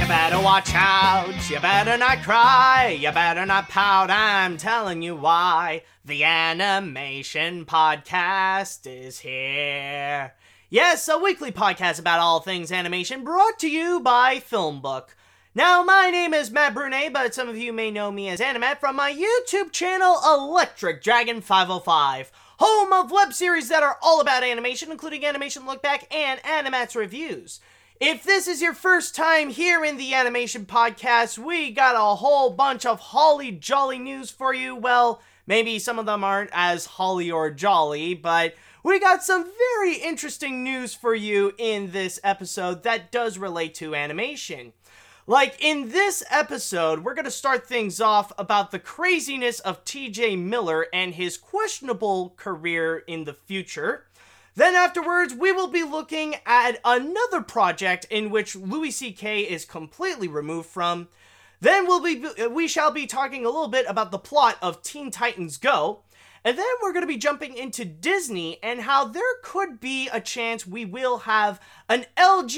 better watch out, you better not cry, you better not pout, I'm telling you why. The Animation Podcast is here. Yes, a weekly podcast about all things animation brought to you by Filmbook. Now, my name is Matt Brunet, but some of you may know me as Animat from my YouTube channel, Electric Dragon 505, home of web series that are all about animation, including Animation Look Back and Animat's Reviews. If this is your first time here in the Animation Podcast, we got a whole bunch of holly jolly news for you. Well, maybe some of them aren't as holly or jolly, but we got some very interesting news for you in this episode that does relate to animation. Like, in this episode, we're going to start things off about the craziness of TJ Miller and his questionable career in the future. Then afterwards, we will be looking at another project in which Louis C.K. is completely removed from. Then we shall be talking a little bit about the plot of Teen Titans Go. And then we're going to be jumping into Disney and how there could be a chance we will have an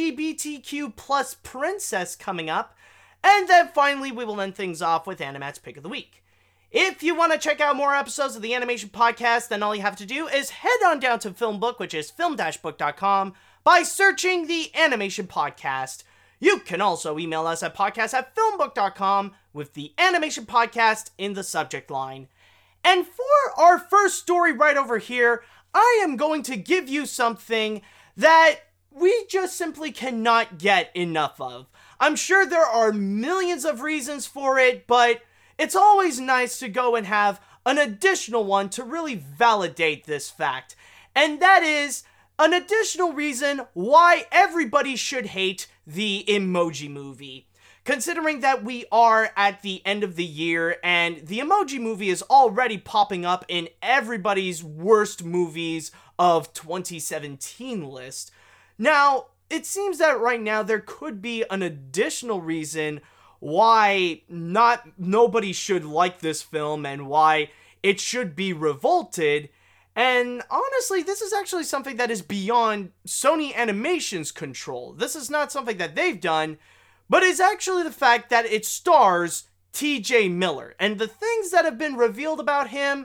LGBTQ plus princess coming up. And then finally, we will end things off with Animat's Pick of the Week. If you want to check out more episodes of the Animation Podcast, then all you have to do is head on down to Filmbook, which is film-book.com, by searching the Animation Podcast. You can also email us at podcast@filmbook.com with the Animation Podcast in the subject line. And for our first story right over here, I am going to give you something that we just simply cannot get enough of. I'm sure there are millions of reasons for it, but it's always nice to go and have an additional one to really validate this fact. And that is an additional reason why everybody should hate the Emoji Movie. Considering that we are at the end of the year and the Emoji Movie is already popping up in everybody's worst movies of 2017 list. Now, it seems that right now there could be an additional reason why nobody should like this film and why it should be revolted. And honestly, this is actually something that is beyond Sony Animation's control. This is not something that they've done, but it's actually the fact that it stars TJ Miller. And the things that have been revealed about him,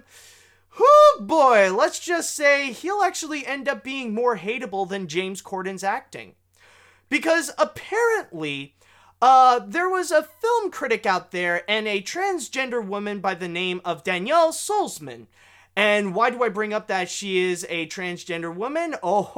oh boy, let's just say he'll actually end up being more hateable than James Corden's acting. Because apparently, there was a film critic out there and a transgender woman by the name of Danielle Solzman. And why do I bring up that she is a transgender woman?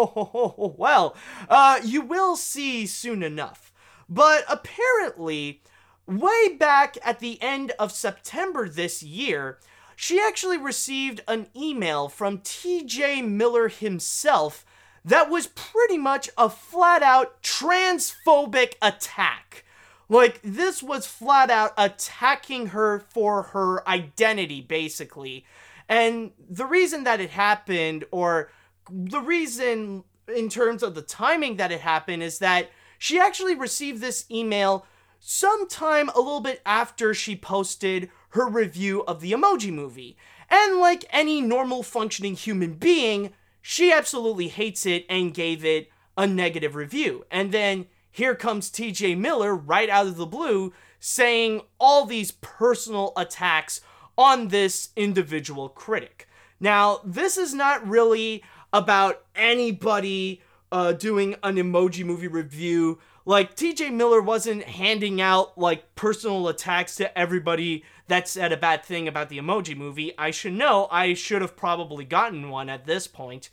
Oh, well, you will see soon enough. But apparently, way back at the end of September this year, she actually received an email from TJ Miller himself that was pretty much a flat-out transphobic attack. Like, this was flat out attacking her for her identity, basically. And the reason that it happened, or the reason in terms of the timing that it happened, is that she actually received this email sometime a little bit after she posted her review of the Emoji Movie. And like any normal functioning human being, she absolutely hates it and gave it a negative review. And then here comes TJ Miller right out of the blue saying all these personal attacks on this individual critic. Now, this is not really about anybody doing an Emoji Movie review. Like, TJ Miller wasn't handing out, like, personal attacks to everybody that said a bad thing about the Emoji Movie. I should have probably gotten one at this point.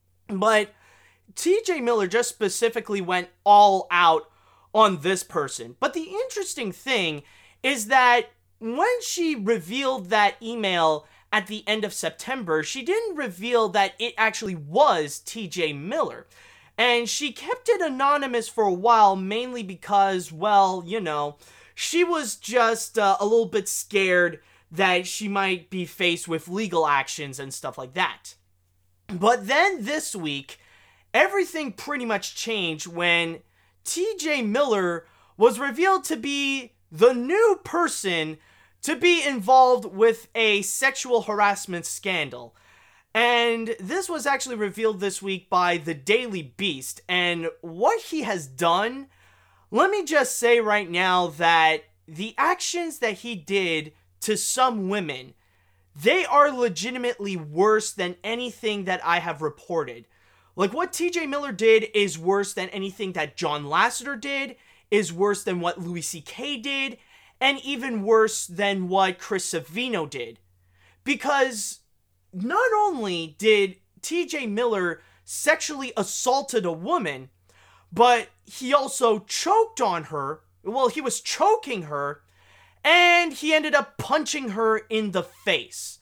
But TJ Miller just specifically went all out on this person. But the interesting thing is that when she revealed that email at the end of September, she didn't reveal that it actually was TJ Miller. And she kept it anonymous for a while, mainly because, well, you know, she was just a little bit scared that she might be faced with legal actions and stuff like that. But then this week, everything pretty much changed when TJ Miller was revealed to be the new person to be involved with a sexual harassment scandal. And this was actually revealed this week by the Daily Beast. And what he has done, let me just say right now that the actions that he did to some women, they are legitimately worse than anything that I have reported. Like, what TJ Miller did is worse than anything that John Lasseter did, is worse than what Louis C.K. did, and even worse than what Chris Savino did. Because not only did TJ Miller sexually assaulted a woman, but he also choked on her. Well, he was choking her, and he ended up punching her in the face.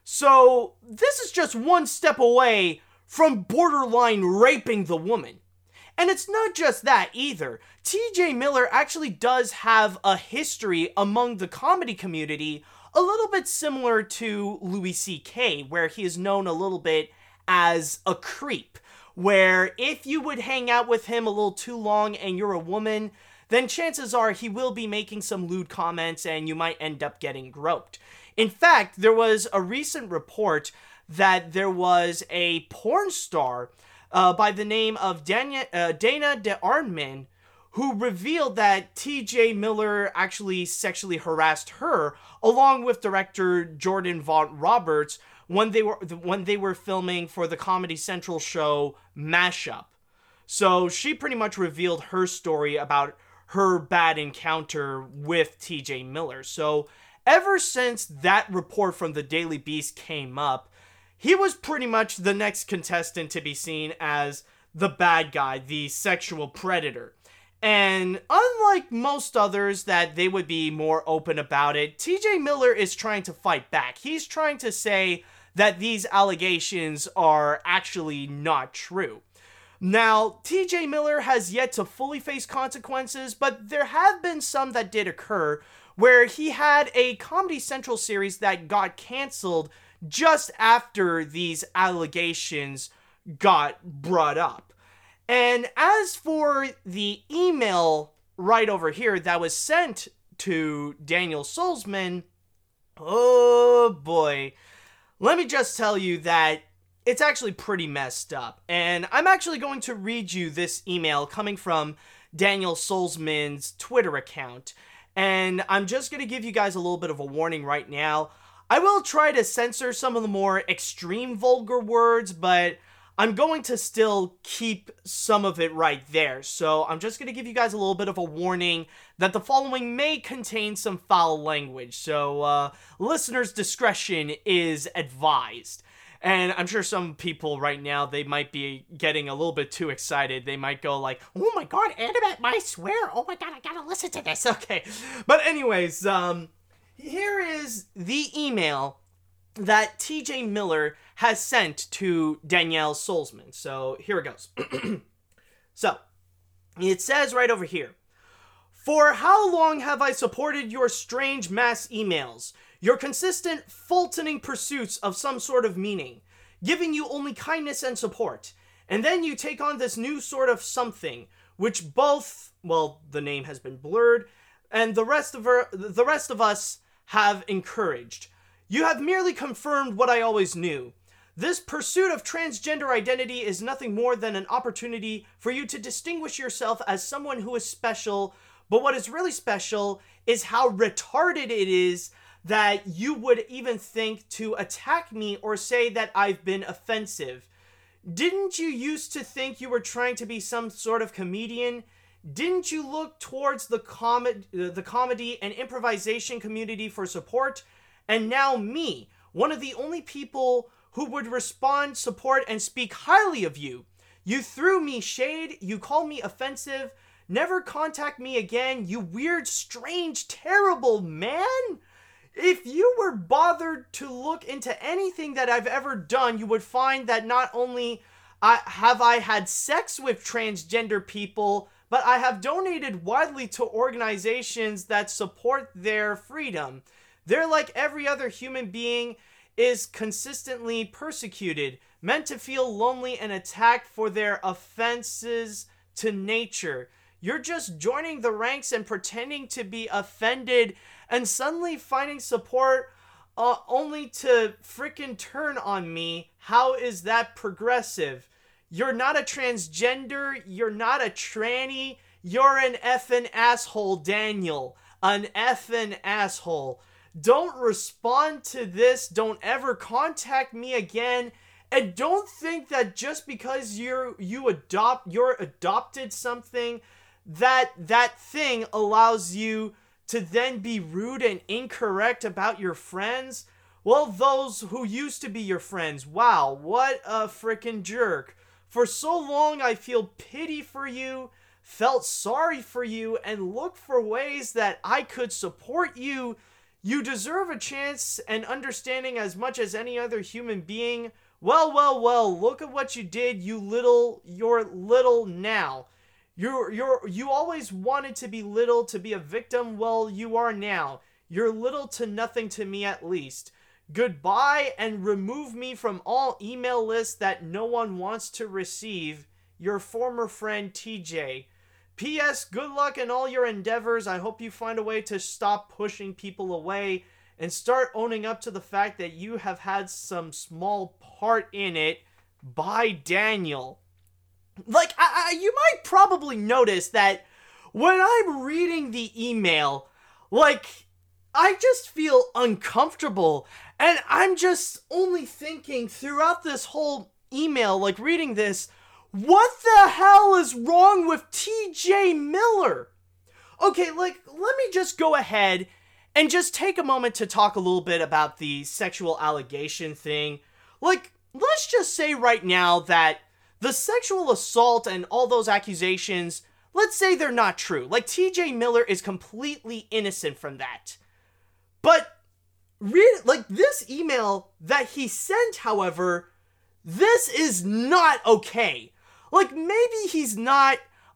So this is just one step away from borderline raping the woman. And it's not just that either. TJ Miller actually does have a history among the comedy community a little bit similar to Louis C.K., where he is known a little bit as a creep, where if you would hang out with him a little too long and you're a woman, then chances are he will be making some lewd comments and you might end up getting groped. In fact, there was a recent report that there was a porn star by the name of Dana de Arnman, who revealed that TJ Miller actually sexually harassed her, along with director Jordan Vaughn Roberts, when they were filming for the Comedy Central show Mashup. So she pretty much revealed her story about her bad encounter with TJ Miller. So ever since that report from the Daily Beast came up, he was pretty much the next contestant to be seen as the bad guy, the sexual predator. And unlike most others that they would be more open about it, TJ Miller is trying to fight back. He's trying to say that these allegations are actually not true. Now, TJ Miller has yet to fully face consequences, but there have been some that did occur, where he had a Comedy Central series that got canceled just after these allegations got brought up. And as for the email right over here that was sent to Daniel Sulzman, oh boy, let me just tell you that it's actually pretty messed up. And I'm actually going to read you this email coming from Daniel Sulzman's Twitter account. And I'm just going to give you guys a little bit of a warning right now. I will try to censor some of the more extreme vulgar words, but I'm going to still keep some of it right there. So I'm just going to give you guys a little bit of a warning that the following may contain some foul language. So listeners' discretion is advised. And I'm sure some people right now, they might be getting a little bit too excited. They might go like, oh my god, Animate might swear. Oh my god, I gotta listen to this. Okay. But anyways, here is the email that TJ Miller has sent to Danielle Sulzman. So here it goes. So it says right over here, "For how long have I supported your strange mass emails? Your consistent, fultoning pursuits of some sort of meaning, giving you only kindness and support. And then you take on this new sort of something, which both, well, the name has been blurred, and the rest of us have encouraged. You have merely confirmed what I always knew. This pursuit of transgender identity is nothing more than an opportunity for you to distinguish yourself as someone who is special, but what is really special is how retarded it is that you would even think to attack me or say that I've been offensive. Didn't you used to think you were trying to be some sort of comedian? Didn't you look towards the comedy and improvisation community for support? And now me, one of the only people who would respond, support, and speak highly of you. You threw me shade, you called me offensive, never contact me again, you weird, strange, terrible man? If you were bothered to look into anything that I've ever done, you would find that not only have I had sex with transgender people, but I have donated widely to organizations that support their freedom. They're like every other human being, is consistently persecuted, meant to feel lonely and attacked for their offenses to nature. You're just joining the ranks and pretending to be offended and suddenly finding support only to frickin' turn on me. How is that progressive? You're not a transgender. You're not a tranny. You're an effing asshole, Daniel. An effing asshole. Don't respond to this. Don't ever contact me again. And don't think that just because you're adopted something, that thing allows you to then be rude and incorrect about your friends. Well, those who used to be your friends, wow, what a freaking jerk. For so long, I feel pity for you, felt sorry for you, and looked for ways that I could support you. You deserve a chance and understanding as much as any other human being. Well, look at what you did, you're little now. You always wanted to be little, to be a victim. Well, you are now. You're little to nothing to me, at least. Goodbye, and remove me from all email lists that no one wants to receive. Your former friend, TJ. P.S. Good luck in all your endeavors. I hope you find a way to stop pushing people away and start owning up to the fact that you have had some small part in it. By Daniel. Like, you might probably notice that when I'm reading the email, like, I just feel uncomfortable, and I'm just only thinking throughout this whole email, like, reading this, what the hell is wrong with TJ Miller? Okay, like, let me just go ahead and just take a moment to talk a little bit about the sexual allegation thing. Like, let's just say right now that the sexual assault and all those accusations, let's say they're not true. Like, TJ Miller is completely innocent from that. But, this email that he sent, however, this is not okay. Like, maybe he's not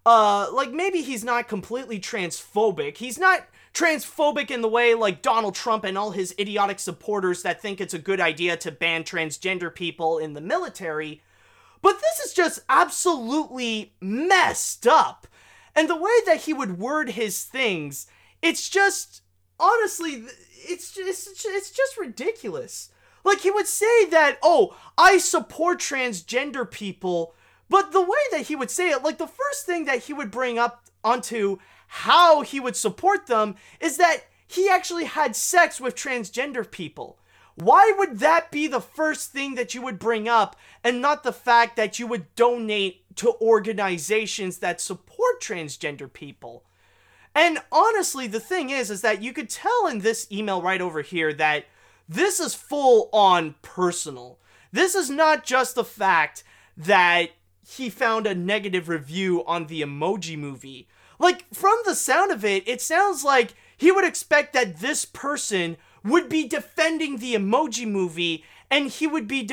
completely transphobic. He's not transphobic in the way like Donald Trump and all his idiotic supporters that think it's a good idea to ban transgender people in the military. But this is just absolutely messed up. And the way that he would word his things, it's just, honestly, it's just ridiculous. Like, he would say that, oh, I support transgender people, but the way that he would say it, like, the first thing that he would bring up onto how he would support them is that he actually had sex with transgender people. Why would that be the first thing that you would bring up and not the fact that you would donate to organizations that support transgender people? And honestly, the thing is that you could tell in this email right over here that this is full on personal. This is not just the fact that he found a negative review on the Emoji Movie. Like, from the sound of it, it sounds like he would expect that this person would be defending the Emoji Movie, and he would be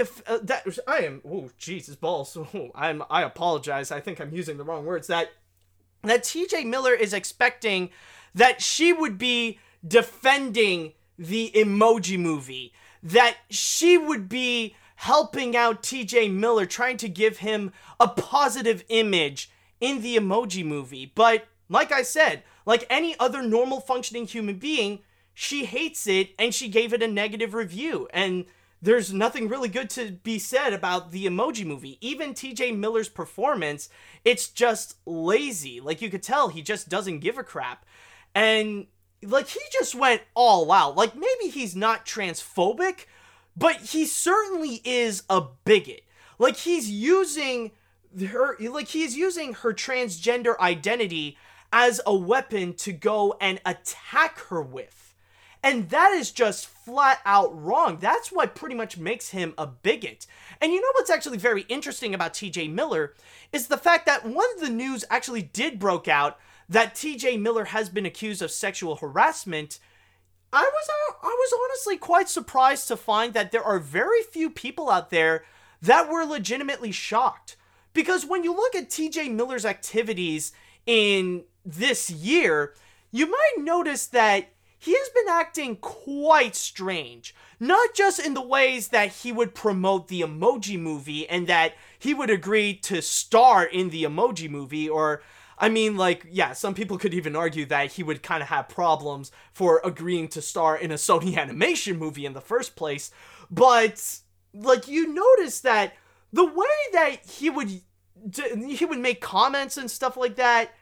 Jesus balls. I apologize. I think I'm using the wrong words. That TJ Miller is expecting that she would be defending the Emoji Movie, that she would be helping out TJ Miller, trying to give him a positive image in the Emoji Movie. But like I said, like any other normal functioning human being, she hates it and she gave it a negative review. And there's nothing really good to be said about the Emoji Movie. Even TJ Miller's performance, it's just lazy. Like, you could tell he just doesn't give a crap. And like, he just went all out. Like, maybe he's not transphobic, but he certainly is a bigot. Like, he's using her transgender identity as a weapon to go and attack her with. And that is just flat out wrong. That's what pretty much makes him a bigot. And you know what's actually very interesting about TJ Miller is the fact that when the news actually did broke out that TJ Miller has been accused of sexual harassment, I was honestly quite surprised to find that there are very few people out there that were legitimately shocked. Because when you look at TJ Miller's activities in this year, you might notice that he has been acting quite strange. Not just in the ways that he would promote the Emoji Movie and that he would agree to star in the Emoji Movie, or, I mean, like, yeah, some people could even argue that he would kind of have problems for agreeing to star in a Sony animation movie in the first place. But, like, you notice that the way that he would make comments and stuff like that,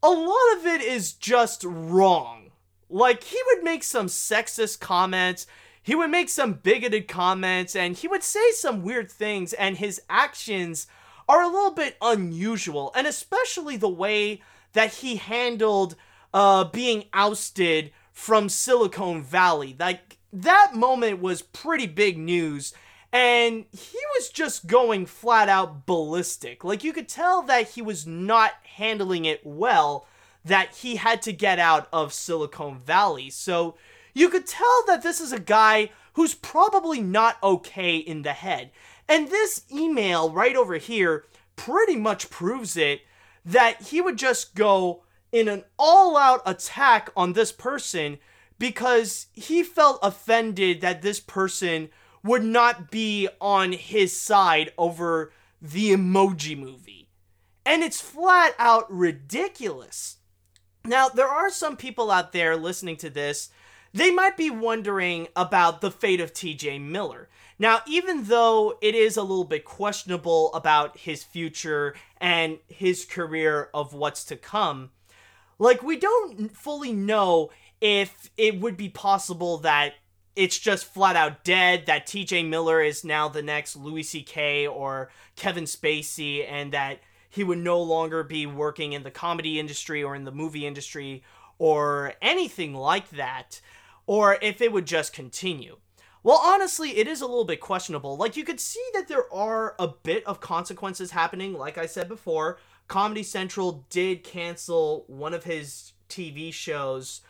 a lot of it is just wrong. Like, he would make some sexist comments, he would make some bigoted comments, and he would say some weird things, and his actions are a little bit unusual, and especially the way that he handled being ousted from Silicon Valley. Like, that moment was pretty big news, and he was just going flat out ballistic. Like, you could tell that he was not handling it well, that he had to get out of Silicon Valley. So you could tell that this is a guy who's probably not okay in the head. And this email right over here pretty much proves it, that he would just go in an all-out attack on this person because he felt offended that this person would not be on his side over the Emoji Movie. And it's flat out ridiculous. Now, there are some people out there listening to this, they might be wondering about the fate of TJ Miller. Now, even though it is a little bit questionable about his future and his career of what's to come, like, we don't fully know if it would be possible that it's just flat out dead, that TJ Miller is now the next Louis C.K. or Kevin Spacey, and that he would no longer be working in the comedy industry or in the movie industry or anything like that, or if it would just continue. Well, honestly, it is a little bit questionable. Like, you could see that there are a bit of consequences happening. Like I said before, Comedy Central did cancel one of his TV shows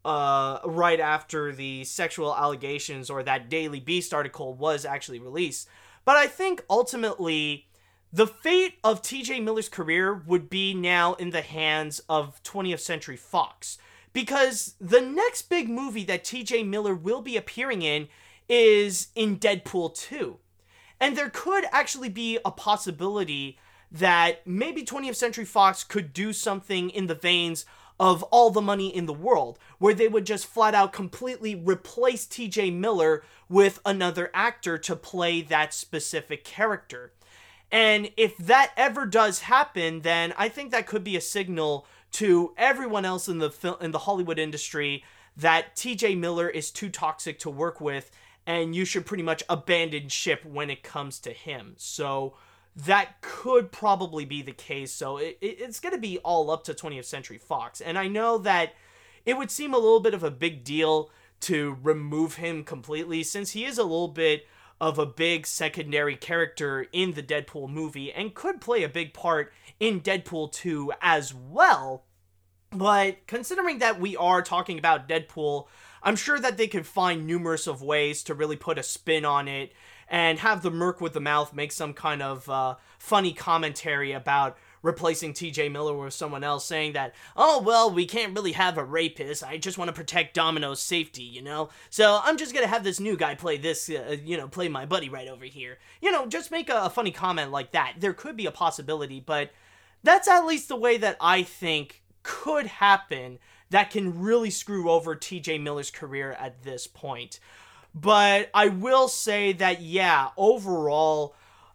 right after the sexual allegations, or that Daily Beast article was actually released. But I think ultimately the fate of TJ Miller's career would be now in the hands of 20th Century Fox, because the next big movie that TJ Miller will be appearing in is in Deadpool 2. And there could actually be a possibility that maybe 20th Century Fox could do something in the veins of All the Money in the World, where they would just flat out completely replace TJ Miller with another actor to play that specific character. And if that ever does happen, then I think that could be a signal to everyone else in the Hollywood industry that TJ Miller is too toxic to work with, and you should pretty much abandon ship when it comes to him. So that could probably be the case. So it's going to be all up to 20th Century Fox. And I know that it would seem a little bit of a big deal to remove him completely, since he is a little bit of a big secondary character in the Deadpool movie and could play a big part in Deadpool 2 as well. But considering that we are talking about Deadpool, I'm sure that they could find numerous of ways to really put a spin on it and have the Merc with the Mouth make some kind of funny commentary about replacing TJ Miller with someone else, saying that, oh, well, we can't really have a rapist, I just want to protect Domino's safety, you know? So I'm just gonna have this new guy play this, play my buddy right over here. Just make a funny comment like that. There could be a possibility, but that's at least the way that I think could happen that can really screw over TJ Miller's career at this point. But I will say that, yeah, overall,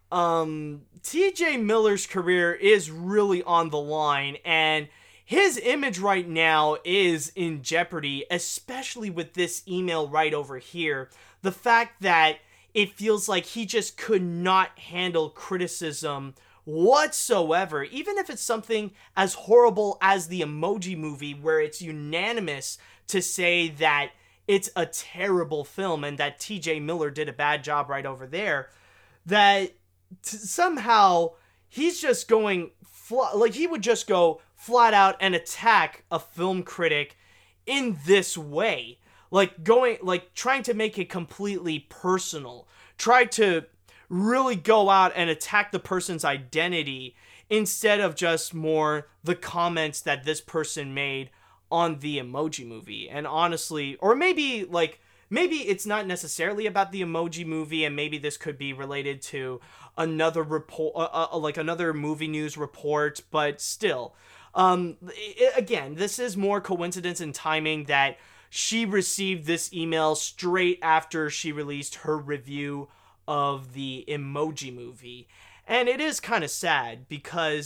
TJ Miller's career is really on the line, and his image right now is in jeopardy, especially with this email right over here. The fact that it feels like he just could not handle criticism whatsoever, even if it's something as horrible as the Emoji Movie, where it's unanimous to say that it's a terrible film and that TJ Miller did a bad job right over there, that somehow he's just going he would just go flat out and attack a film critic in this way, trying to make it completely personal, try to really go out and attack the person's identity instead of just more the comments that this person made on the Emoji Movie. And honestly, or maybe it's not necessarily about the Emoji Movie, and maybe this could be related to another report, another movie news report, but still, again, this is more coincidence and timing that she received this email straight after she released her review of the Emoji Movie. And it is kind of sad because,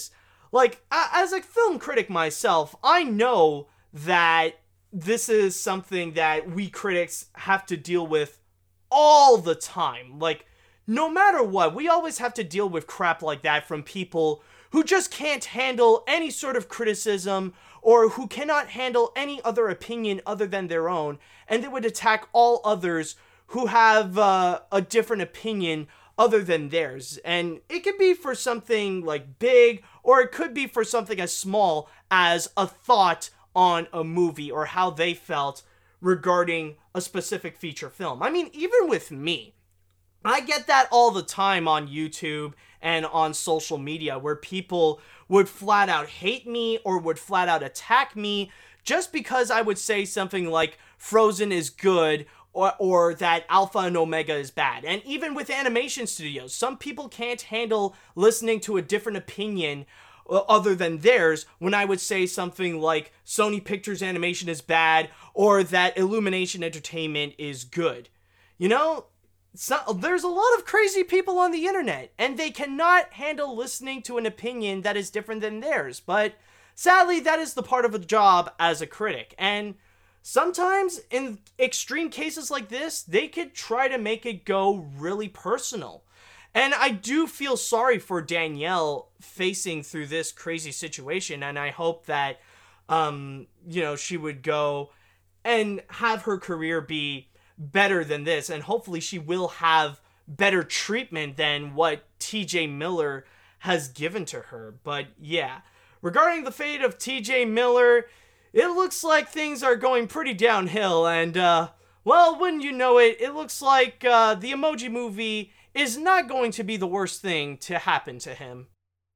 like, as a film critic myself, I know that this is something that we critics have to deal with all the time. Like, no matter what, we always have to deal with crap like that from people who just can't handle any sort of criticism or who cannot handle any other opinion other than their own, and they would attack all others who have a different opinion other than theirs. And it could be for something like big, or it could be for something as small as a thought on a movie or how they felt regarding a specific feature film. I mean, even with me, I get that all the time on YouTube and on social media where people would flat out hate me or would flat out attack me just because I would say something like Frozen is good or that Alpha and Omega is bad. And even with animation studios, some people can't handle listening to a different opinion other than theirs when I would say something like Sony Pictures Animation is bad or that Illumination Entertainment is good. You know, there's a lot of crazy people on the internet, and they cannot handle listening to an opinion that is different than theirs. But sadly, that is the part of a job as a critic. And sometimes, in extreme cases like this, they could try to make it go really personal. And I do feel sorry for Danielle facing through this crazy situation, and I hope that, she would go and have her career be better than this, and hopefully she will have better treatment than what TJ Miller has given to her. But yeah, regarding the fate of TJ Miller, it looks like things are going pretty downhill, and well, wouldn't you know it, it looks like the Emoji Movie is not going to be the worst thing to happen to him.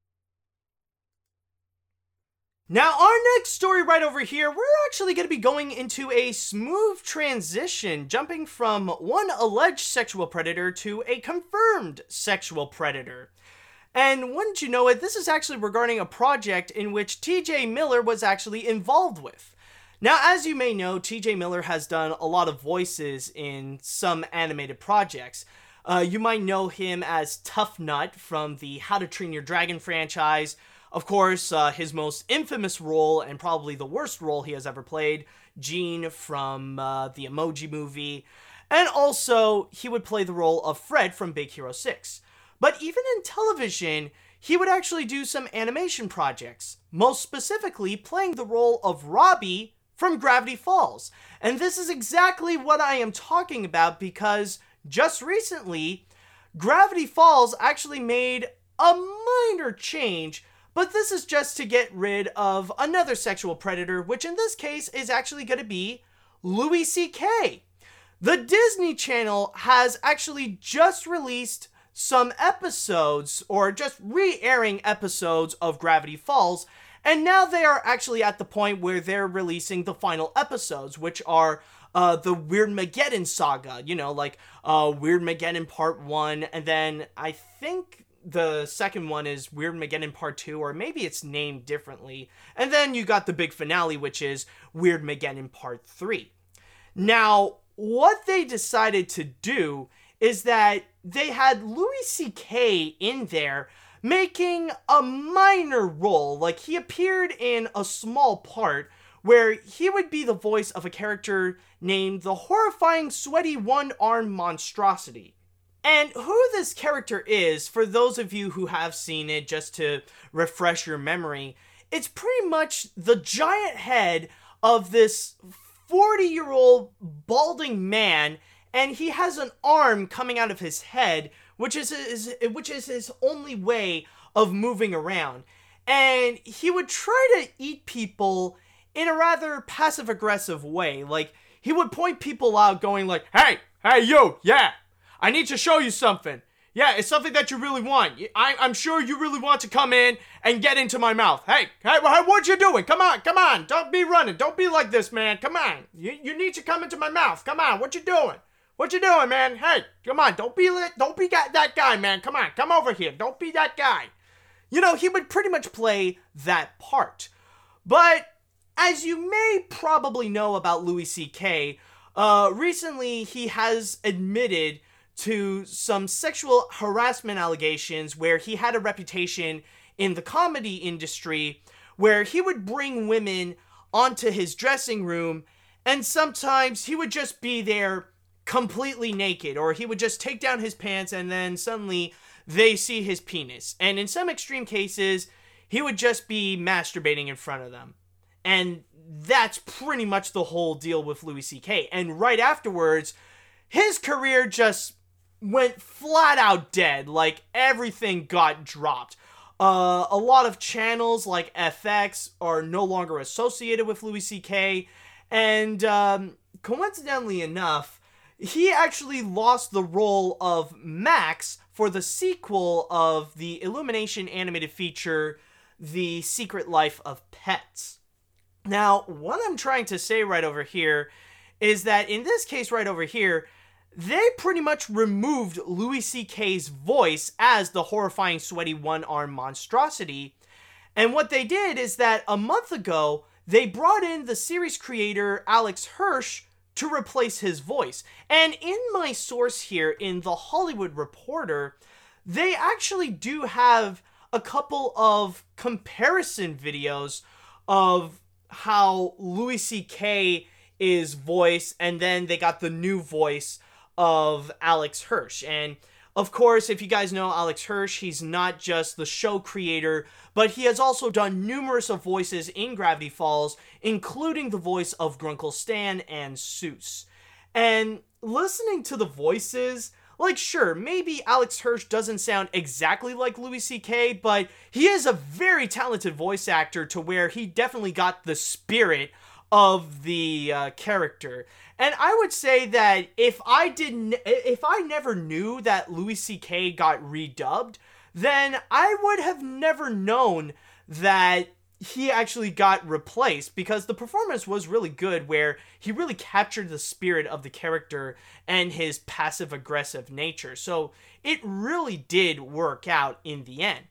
Now, our next story right over here, we're actually going to be going into a smooth transition, jumping from one alleged sexual predator to a confirmed sexual predator. And wouldn't you know it, this is actually regarding a project in which TJ Miller was actually involved with. Now, as you may know, TJ Miller has done a lot of voices in some animated projects. You might know him as Tough Nut from the How to Train Your Dragon franchise. Of course, his most infamous role, and probably the worst role he has ever played, Gene from the Emoji Movie. And also, he would play the role of Fred from Big Hero 6. But even in television, he would actually do some animation projects, most specifically playing the role of Robbie from Gravity Falls. And this is exactly what I am talking about, because just recently, Gravity Falls actually made a minor change, but this is just to get rid of another sexual predator, which in this case is actually going to be Louis C.K. The Disney Channel has actually just released some episodes, or just re-airing episodes of Gravity Falls, and now they are actually at the point where they're releasing the final episodes, which are the Weirdmageddon saga, like Weirdmageddon Part 1, and then I think the second one is Weirdmageddon Part 2, or maybe it's named differently, and then you got the big finale, which is Weirdmageddon Part 3. Now, what they decided to do is that they had Louis C.K. in there making a minor role, like he appeared in a small part where he would be the voice of a character named the horrifying sweaty one-armed monstrosity. And who this character is, for those of you who have seen it, just to refresh your memory, it's pretty much the giant head of this 40-year-old balding man, and he has an arm coming out of his head, which is his only way of moving around. And he would try to eat people in a rather passive-aggressive way. Like, he would point people out going like, hey, you, yeah, I need to show you something. Yeah, it's something that you really want. I'm sure you really want to come in and get into my mouth. Hey, what you doing? Come on. Don't be running. Don't be like this, man. Come on. You need to come into my mouth. Come on, what you doing? What you doing, man? Hey, come on. Don't be that guy, man. Come on, come over here. Don't be that guy. He would pretty much play that part. But as you may probably know about Louis C.K., recently he has admitted to some sexual harassment allegations where he had a reputation in the comedy industry, where he would bring women onto his dressing room, and sometimes he would just be there completely naked, or he would just take down his pants and then suddenly they see his penis. And in some extreme cases, he would just be masturbating in front of them. And that's pretty much the whole deal with Louis C.K. And right afterwards, his career just went flat out dead. Like, everything got dropped. A lot of channels like FX are no longer associated with Louis C.K. And coincidentally enough, he actually lost the role of Max for the sequel of the Illumination animated feature, The Secret Life of Pets. Now, what I'm trying to say right over here is that in this case right over here, they pretty much removed Louis C.K.'s voice as the horrifying, sweaty, one-armed monstrosity. And what they did is that a month ago, they brought in the series creator Alex Hirsch to replace his voice. And in my source here, in The Hollywood Reporter, they actually do have a couple of comparison videos of how Louis C.K. is voiced, and then they got the new voice of Alex Hirsch. And of course, if you guys know Alex Hirsch, he's not just the show creator, but he has also done numerous of voices in Gravity Falls, including the voice of Grunkle Stan and Seuss. And listening to the voices, like, sure, maybe Alex Hirsch doesn't sound exactly like Louis C.K., but he is a very talented voice actor to where he definitely got the spirit of the character. And I would say that if I never knew that Louis C.K. got redubbed, then I would have never known that he actually got replaced, because the performance was really good, where he really captured the spirit of the character and his passive-aggressive nature. So it really did work out in the end.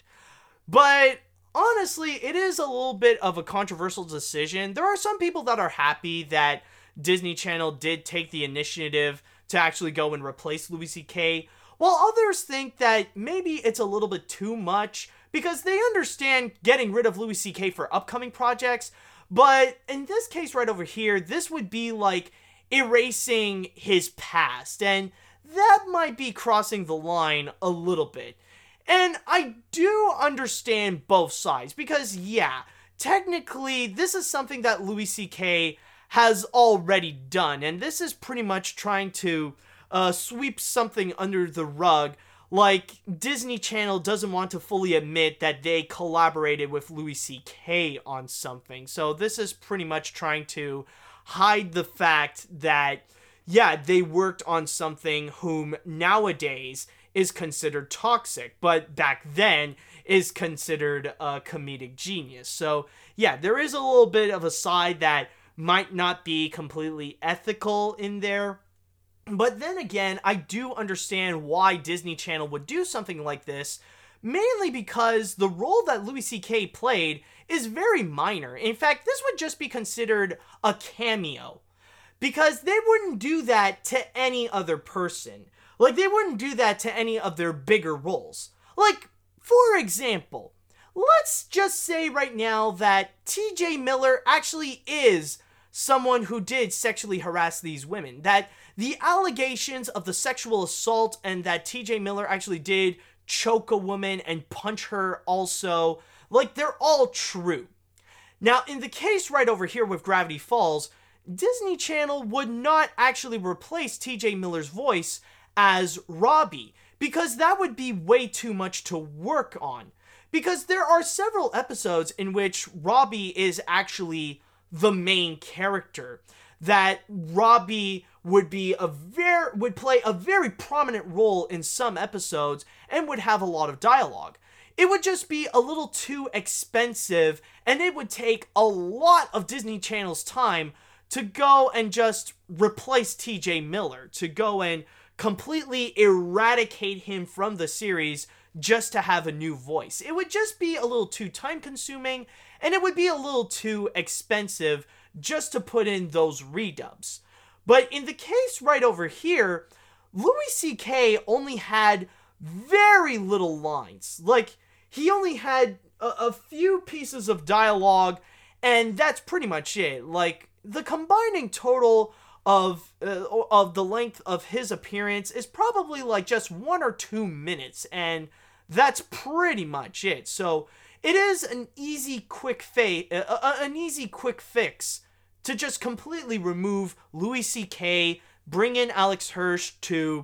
But honestly, it is a little bit of a controversial decision. There are some people that are happy that Disney Channel did take the initiative to actually go and replace Louis C.K., while others think that maybe it's a little bit too much, because they understand getting rid of Louis C.K. for upcoming projects. But in this case right over here, this would be like erasing his past, and that might be crossing the line a little bit. And I do understand both sides, because yeah, technically this is something that Louis C.K. has already done, and this is pretty much trying to sweep something under the rug. Like, Disney Channel doesn't want to fully admit that they collaborated with Louis C.K. on something. So this is pretty much trying to hide the fact that, yeah, they worked on something whom nowadays is considered toxic, but back then is considered a comedic genius. So yeah, there is a little bit of a side that might not be completely ethical in there. But then again, I do understand why Disney Channel would do something like this, mainly because the role that Louis C.K. played is very minor. In fact, this would just be considered a cameo, because they wouldn't do that to any other person. Like, they wouldn't do that to any of their bigger roles. Like, for example, let's just say right now that T.J. Miller actually is someone who did sexually harass these women. That the allegations of the sexual assault and that T.J. Miller actually did choke a woman and punch her also, like, they're all true. Now, in the case right over here with Gravity Falls, Disney Channel would not actually replace T.J. Miller's voice as Robbie, because that would be way too much to work on. Because there are several episodes in which Robbie is actually the main character, that Robbie would play a very prominent role in some episodes and would have a lot of dialogue. It would just be a little too expensive, and it would take a lot of Disney Channel's time to go and just replace TJ Miller, to go and completely eradicate him from the series just to have a new voice. It would just be a little too time consuming, and it would be a little too expensive just to put in those redubs. But in the case right over here, Louis C.K. only had very little lines. Like, he only had a few pieces of dialogue, and that's pretty much it. Like, the combining total of the length of his appearance is probably like just 1 or 2 minutes, and that's pretty much it. So it is an easy quick fix to just completely remove Louis C.K., bring in Alex Hirsch to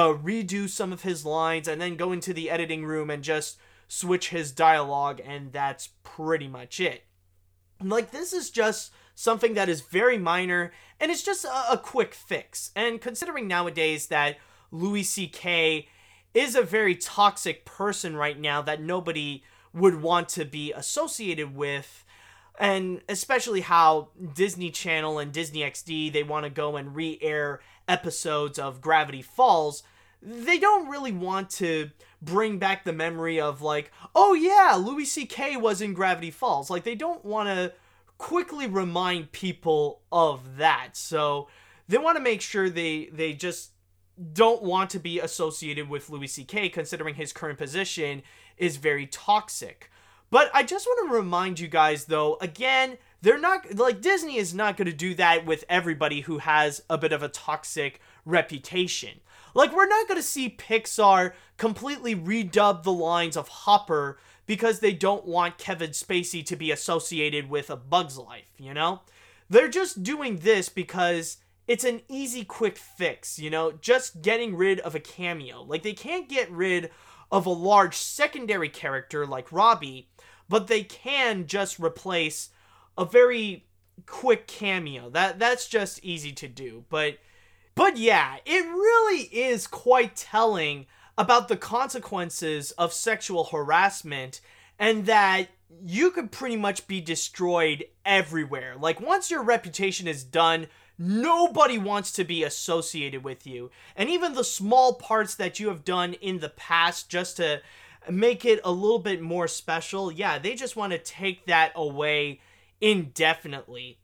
redo some of his lines, and then go into the editing room and just switch his dialogue, and that's pretty much it. Like, this is just something that is very minor, and it's just a quick fix. And considering nowadays that Louis C.K. is a very toxic person right now that nobody would want to be associated with, and especially how Disney Channel and Disney XD, they want to go and re-air episodes of Gravity Falls, they don't really want to bring back the memory of like, oh yeah, Louis C.K. was in Gravity Falls. Like, they don't want to quickly remind people of that. So they want to make sure they just don't want to be associated with Louis C.K., considering his current position is very toxic. But I just want to remind you guys, though, again, they're not, like, Disney is not going to do that with everybody who has a bit of a toxic reputation. Like, we're not going to see Pixar completely redub the lines of Hopper because they don't want Kevin Spacey to be associated with A Bug's Life, you know? They're just doing this because it's an easy, quick fix, you know? Just getting rid of a cameo. Like, they can't get rid of a large secondary character like Robbie, but they can just replace a very quick cameo. That's just easy to do. But yeah, it really is quite telling about the consequences of sexual harassment, and that you could pretty much be destroyed everywhere. Like, once your reputation is done, nobody wants to be associated with you. And even the small parts that you have done in the past just to make it a little bit more special, yeah, they just want to take that away indefinitely.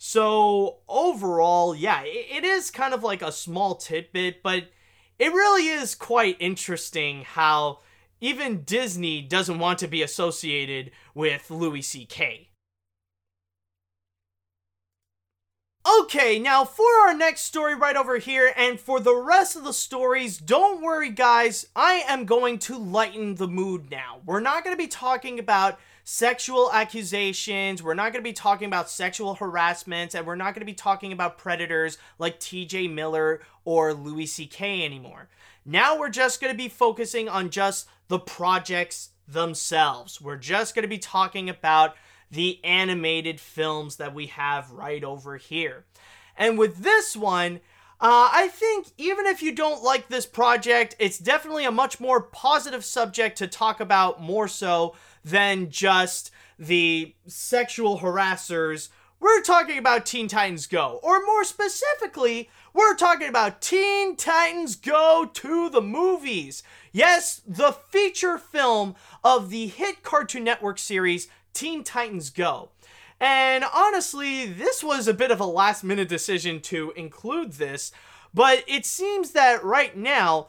So overall, yeah, it is kind of like a small tidbit, but it really is quite interesting how even Disney doesn't want to be associated with Louis C.K. Okay, now for our next story right over here, and for the rest of the stories, don't worry guys, I am going to lighten the mood now. We're not going to be talking about sexual accusations, we're not going to be talking about sexual harassment, and we're not going to be talking about predators like TJ Miller or Louis C.K. anymore. Now we're just going to be focusing on just the projects themselves. We're just going to be talking about the animated films that we have right over here. And with this one, I think even if you don't like this project, it's definitely a much more positive subject to talk about, more so than just the sexual harassers. We're talking about Teen Titans Go, or more specifically, we're talking about Teen Titans Go to the movies. Yes, the feature film of the hit Cartoon Network series Teen Titans Go. And honestly, this was a bit of a last-minute decision to include this, but it seems that right now,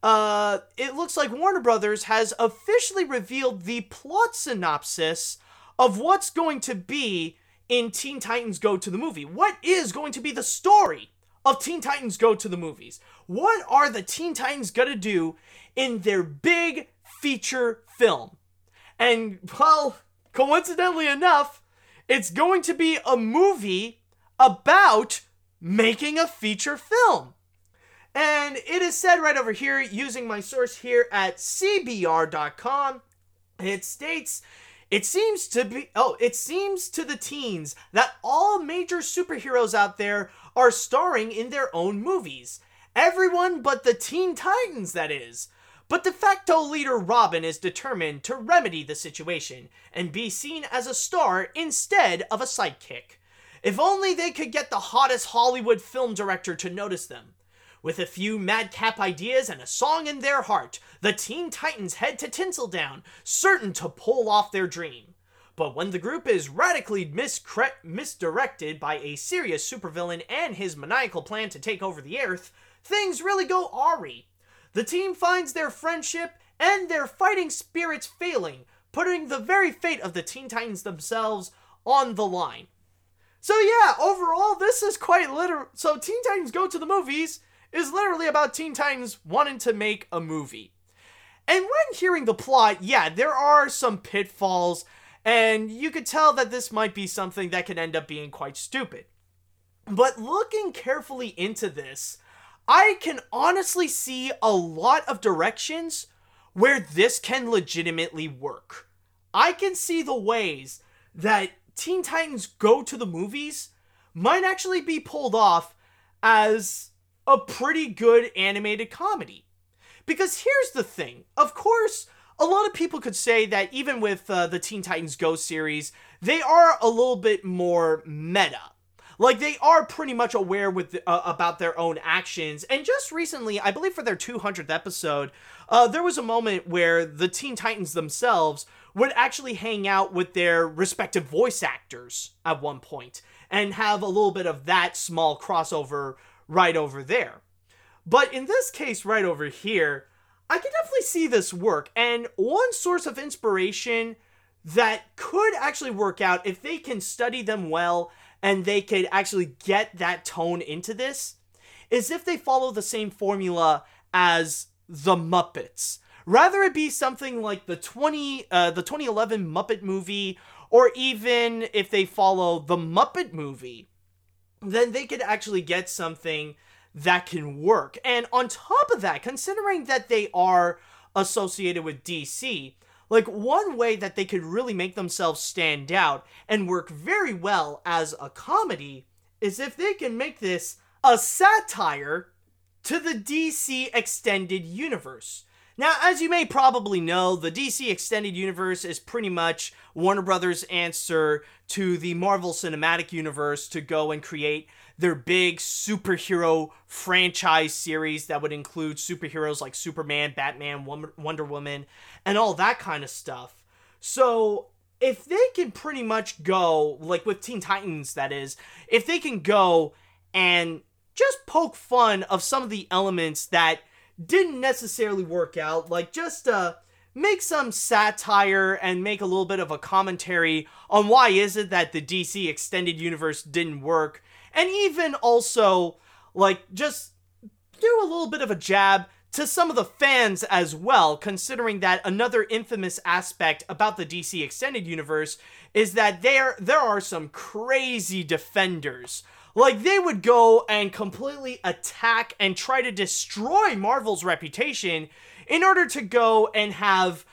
it looks like Warner Brothers has officially revealed the plot synopsis of what's going to be in Teen Titans Go to the movie. What is going to be the story of Teen Titans Go to the movies? What are the Teen Titans gonna do in their big feature film? And, well, coincidentally enough, it's going to be a movie about making a feature film. And it is said right over here, using my source here at CBR.com, it states, it seems to the teens that all major superheroes out there are starring in their own movies. Everyone but the Teen Titans, that is. But de facto leader Robin is determined to remedy the situation and be seen as a star instead of a sidekick. If only they could get the hottest Hollywood film director to notice them. With a few madcap ideas and a song in their heart, the Teen Titans head to Tinseldown, certain to pull off their dream. But when the group is radically misdirected by a serious supervillain and his maniacal plan to take over the Earth, things really go awry. The team finds their friendship and their fighting spirits failing, putting the very fate of the Teen Titans themselves on the line. So yeah, overall, this is quite literal. So Teen Titans Go to the Movies is literally about Teen Titans wanting to make a movie. And when hearing the plot, yeah, there are some pitfalls, and you could tell that this might be something that could end up being quite stupid. But looking carefully into this, I can honestly see a lot of directions where this can legitimately work. I can see the ways that Teen Titans Go to the Movies might actually be pulled off as a pretty good animated comedy. Because here's the thing, of course, a lot of people could say that even with the Teen Titans Go series, they are a little bit more meta. Like, they are pretty much aware about their own actions. And just recently, I believe for their 200th episode, there was a moment where the Teen Titans themselves would actually hang out with their respective voice actors at one point and have a little bit of that small crossover right over there. But in this case right over here, I can definitely see this work. And one source of inspiration that could actually work out if they can study them well and they could actually get that tone into this is if they follow the same formula as the Muppets. Rather it be something like the 2011 Muppet movie, or even if they follow the Muppet movie, then they could actually get something that can work. And on top of that, considering that they are associated with DC, like, one way that they could really make themselves stand out and work very well as a comedy is if they can make this a satire to the DC Extended Universe. Now, as you may probably know, the DC Extended Universe is pretty much Warner Brothers' answer to the Marvel Cinematic Universe to go and create their big superhero franchise series that would include superheroes like Superman, Batman, Wonder Woman, and all that kind of stuff. So if they can pretty much go, like with Teen Titans that is, if they can go and just poke fun of some of the elements that didn't necessarily work out, like just make some satire and make a little bit of a commentary on why is it that the DC Extended Universe didn't work, and even also, like, just do a little bit of a jab to some of the fans as well, considering that another infamous aspect about the DC Extended Universe is that there are some crazy defenders. Like, they would go and completely attack and try to destroy Marvel's reputation in order to go and have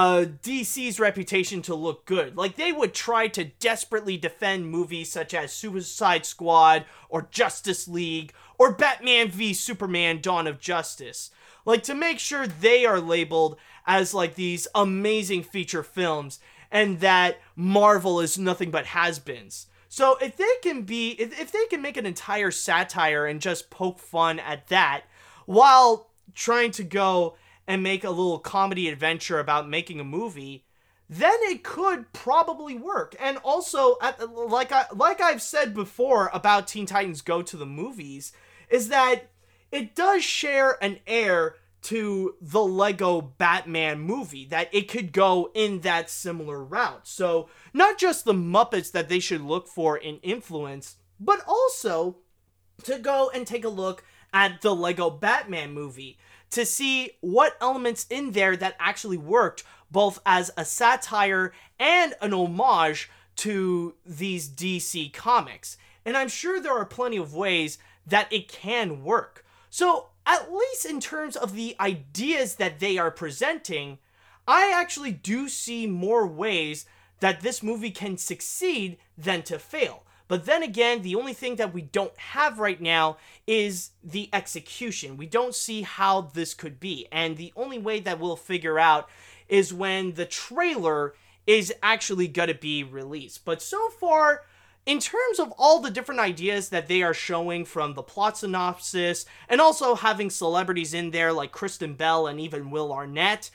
DC's reputation to look good. Like, they would try to desperately defend movies such as Suicide Squad or Justice League or Batman v Superman Dawn of Justice. Like, to make sure they are labeled as, like, these amazing feature films and that Marvel is nothing but has-beens. So if they can make an entire satire and just poke fun at that while trying to go and make a little comedy adventure about making a movie, then it could probably work. And also, like I've said before about Teen Titans Go to the Movies, is that it does share an air to the Lego Batman movie, that it could go in that similar route. So not just the Muppets that they should look for in influence, but also to go and take a look at the Lego Batman movie to see what elements in there that actually worked both as a satire and an homage to these DC comics. And I'm sure there are plenty of ways that it can work. So at least in terms of the ideas that they are presenting, I actually do see more ways that this movie can succeed than to fail. But then again, the only thing that we don't have right now is the execution. We don't see how this could be. And the only way that we'll figure out is when the trailer is actually going to be released. But so far, in terms of all the different ideas that they are showing, from the plot synopsis and also having celebrities in there like Kristen Bell and even Will Arnett,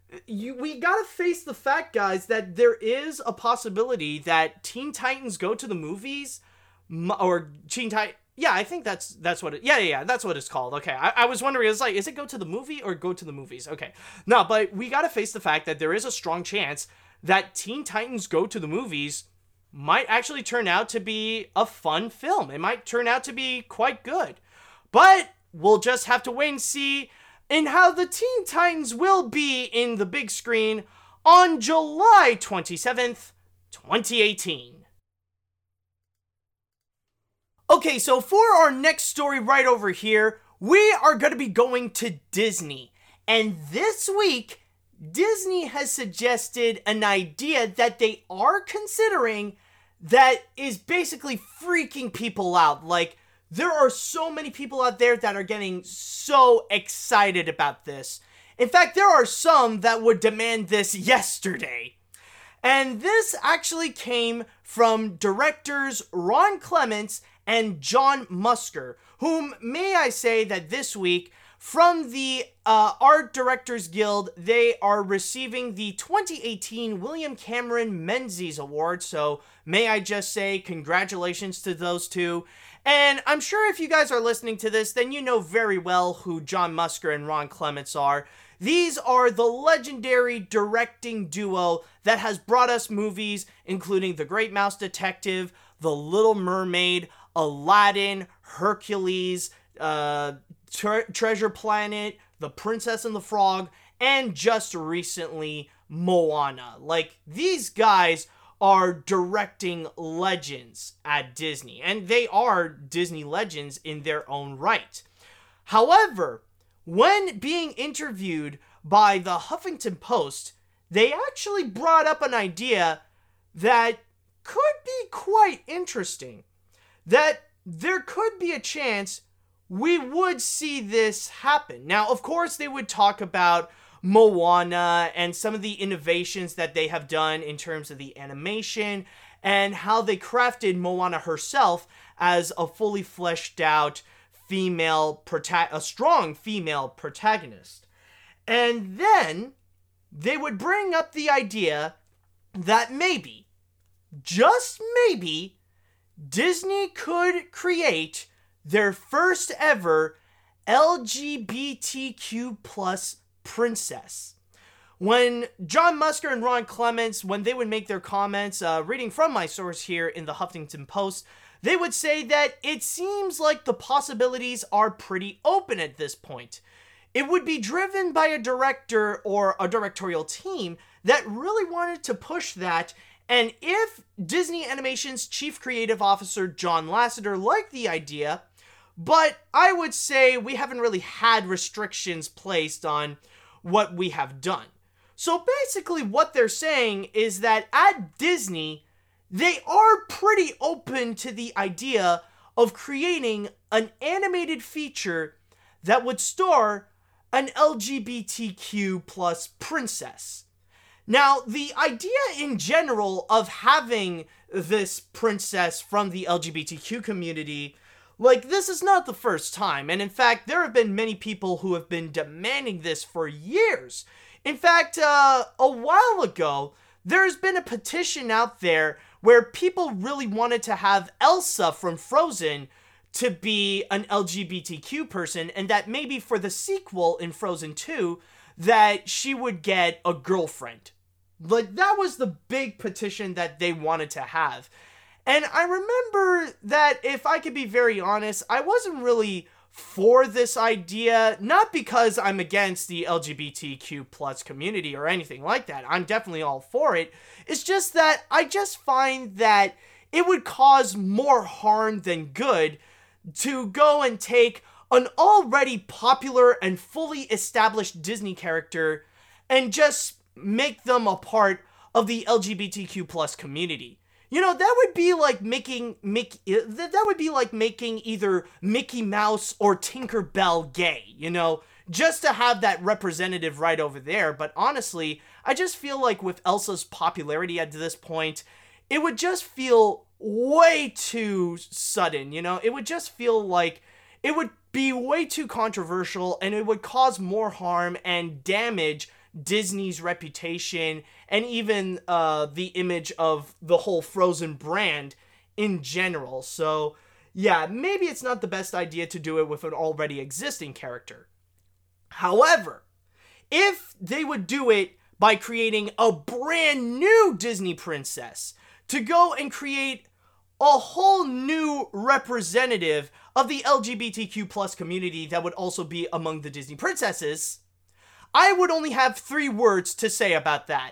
we gotta face the fact, guys, that there is a possibility that Teen Titans Go to the Movies, or Teen Titans, yeah, I think that's what it, yeah, that's what it's called. Okay, I was wondering, it's like, is it Go to the Movie or Go to the Movies? Okay, no, but we gotta face the fact that there is a strong chance that Teen Titans Go to the Movies might actually turn out to be a fun film. It might turn out to be quite good. But we'll just have to wait and see in how the Teen Titans will be in the big screen on July 27th, 2018. Okay, so for our next story right over here, we are going to be going to Disney. And this week, Disney has suggested an idea that they are considering that is basically freaking people out. Like, there are so many people out there that are getting so excited about this. In fact, there are some that would demand this yesterday. And this actually came from directors Ron Clements and John Musker, whom, may I say that this week, from the Art Directors Guild, they are receiving the 2018 William Cameron Menzies Award, so may I just say congratulations to those two. And I'm sure if you guys are listening to this, then you know very well who John Musker and Ron Clements are. These are the legendary directing duo that has brought us movies including The Great Mouse Detective, The Little Mermaid, Aladdin, Hercules, Treasure Planet, The Princess and the Frog, and just recently Moana. Like, these guys are directing legends at Disney, and they are Disney legends in their own right. However, when being interviewed by the Huffington Post, they actually brought up an idea that could be quite interesting. That there could be a chance we would see this happen. Now, of course, they would talk about Moana and some of the innovations that they have done in terms of the animation and how they crafted Moana herself as a fully fleshed out a strong female protagonist. And then they would bring up the idea that maybe, just maybe, Disney could create their first ever LGBTQ plus princess. When John Musker and Ron Clements, when they would make their comments, reading from my source here in the Huffington Post, they would say that it seems like the possibilities are pretty open at this point. It would be driven by a director or a directorial team that really wanted to push that, and if Disney Animation's chief creative officer John Lasseter liked the idea, but I would say we haven't really had restrictions placed on what we have done. So basically what they're saying is that at Disney, they are pretty open to the idea of creating an animated feature that would star an LGBTQ plus princess. Now, the idea in general of having this princess from the LGBTQ community, like, this is not the first time, and in fact, there have been many people who have been demanding this for years. In fact, a while ago, there's been a petition out there where people really wanted to have Elsa from Frozen to be an LGBTQ person, and that maybe for the sequel in Frozen 2, that she would get a girlfriend. Like, that was the big petition that they wanted to have. And I remember that, if I could be very honest, I wasn't really for this idea, not because I'm against the LGBTQ plus community or anything like that. I'm definitely all for it. It's just that I just find that it would cause more harm than good to go and take an already popular and fully established Disney character and just make them a part of the LGBTQ plus community. You know, that would be like making either Mickey Mouse or Tinker Bell gay, you know, just to have that representative right over there. But honestly, I just feel like with Elsa's popularity at this point, it would just feel way too sudden, you know? It would just feel like it would be way too controversial, and it would cause more harm and damage Disney's reputation and even the image of the whole Frozen brand in general. So yeah, maybe it's not the best idea to do it with an already existing character. However, if they would do it by creating a brand new Disney princess, to go and create a whole new representative of the LGBTQ plus community that would also be among the Disney princesses, I would only have 3 words to say about that.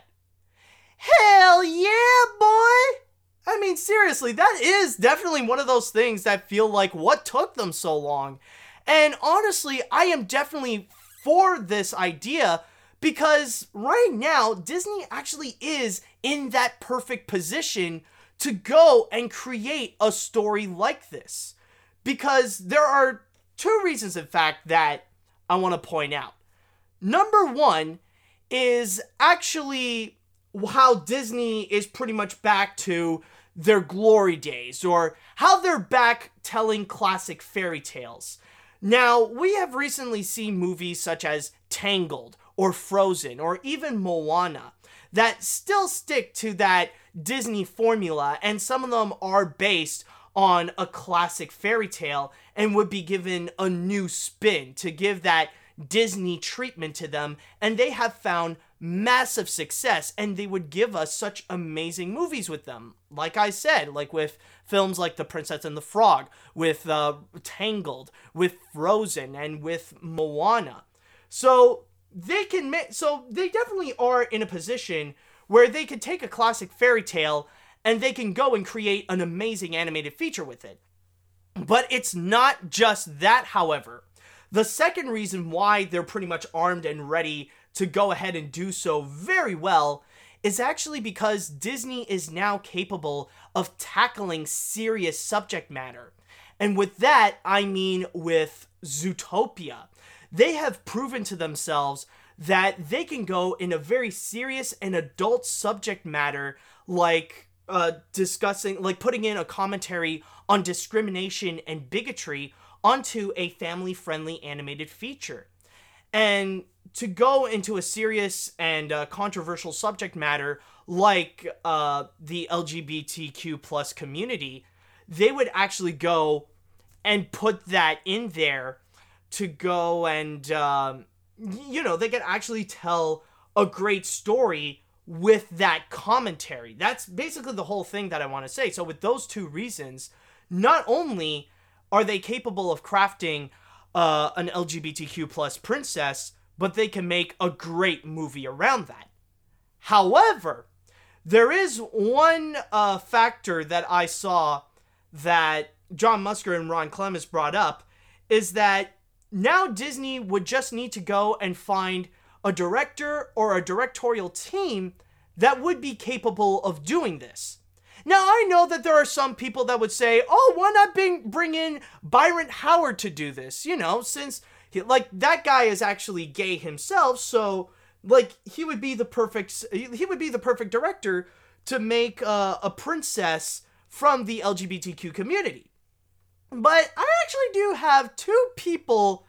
Hell yeah, boy! I mean, seriously, that is definitely one of those things that feel like, what took them so long? And honestly, I am definitely for this idea, because right now, Disney actually is in that perfect position to go and create a story like this. Because there are 2 reasons, in fact, that I want to point out. Number 1 is actually how Disney is pretty much back to their glory days, or how they're back telling classic fairy tales. Now, we have recently seen movies such as Tangled, or Frozen, or even Moana, that still stick to that Disney formula, and some of them are based on a classic fairy tale and would be given a new spin to give that Disney treatment to them, and they have found massive success, and they would give us such amazing movies with them. Like I said, like with films like The Princess and the Frog, with Tangled, with Frozen, and with Moana. So they definitely are in a position where they could take a classic fairy tale and they can go and create an amazing animated feature with it. But it's not just that, however. The second reason why they're pretty much armed and ready to go ahead and do so very well is actually because Disney is now capable of tackling serious subject matter. And with that, I mean with Zootopia. They have proven to themselves that they can go in a very serious and adult subject matter, like putting in a commentary on discrimination and bigotry onto a family-friendly animated feature. And to go into a serious and controversial subject matter like the LGBTQ plus community, they would actually go and put that in there to go and, they could actually tell a great story with that commentary. That's basically the whole thing that I want to say. So with those 2 reasons, not only are they capable of crafting an LGBTQ plus princess, but they can make a great movie around that. However, there is one factor that I saw that John Musker and Ron Clements brought up, is that now Disney would just need to go and find a director or a directorial team that would be capable of doing this. Now, I know that there are some people that would say, oh, why not bring in Byron Howard to do this? Since, that guy is actually gay himself, so, he would be the perfect director to make a princess from the LGBTQ community. But I actually do have 2 people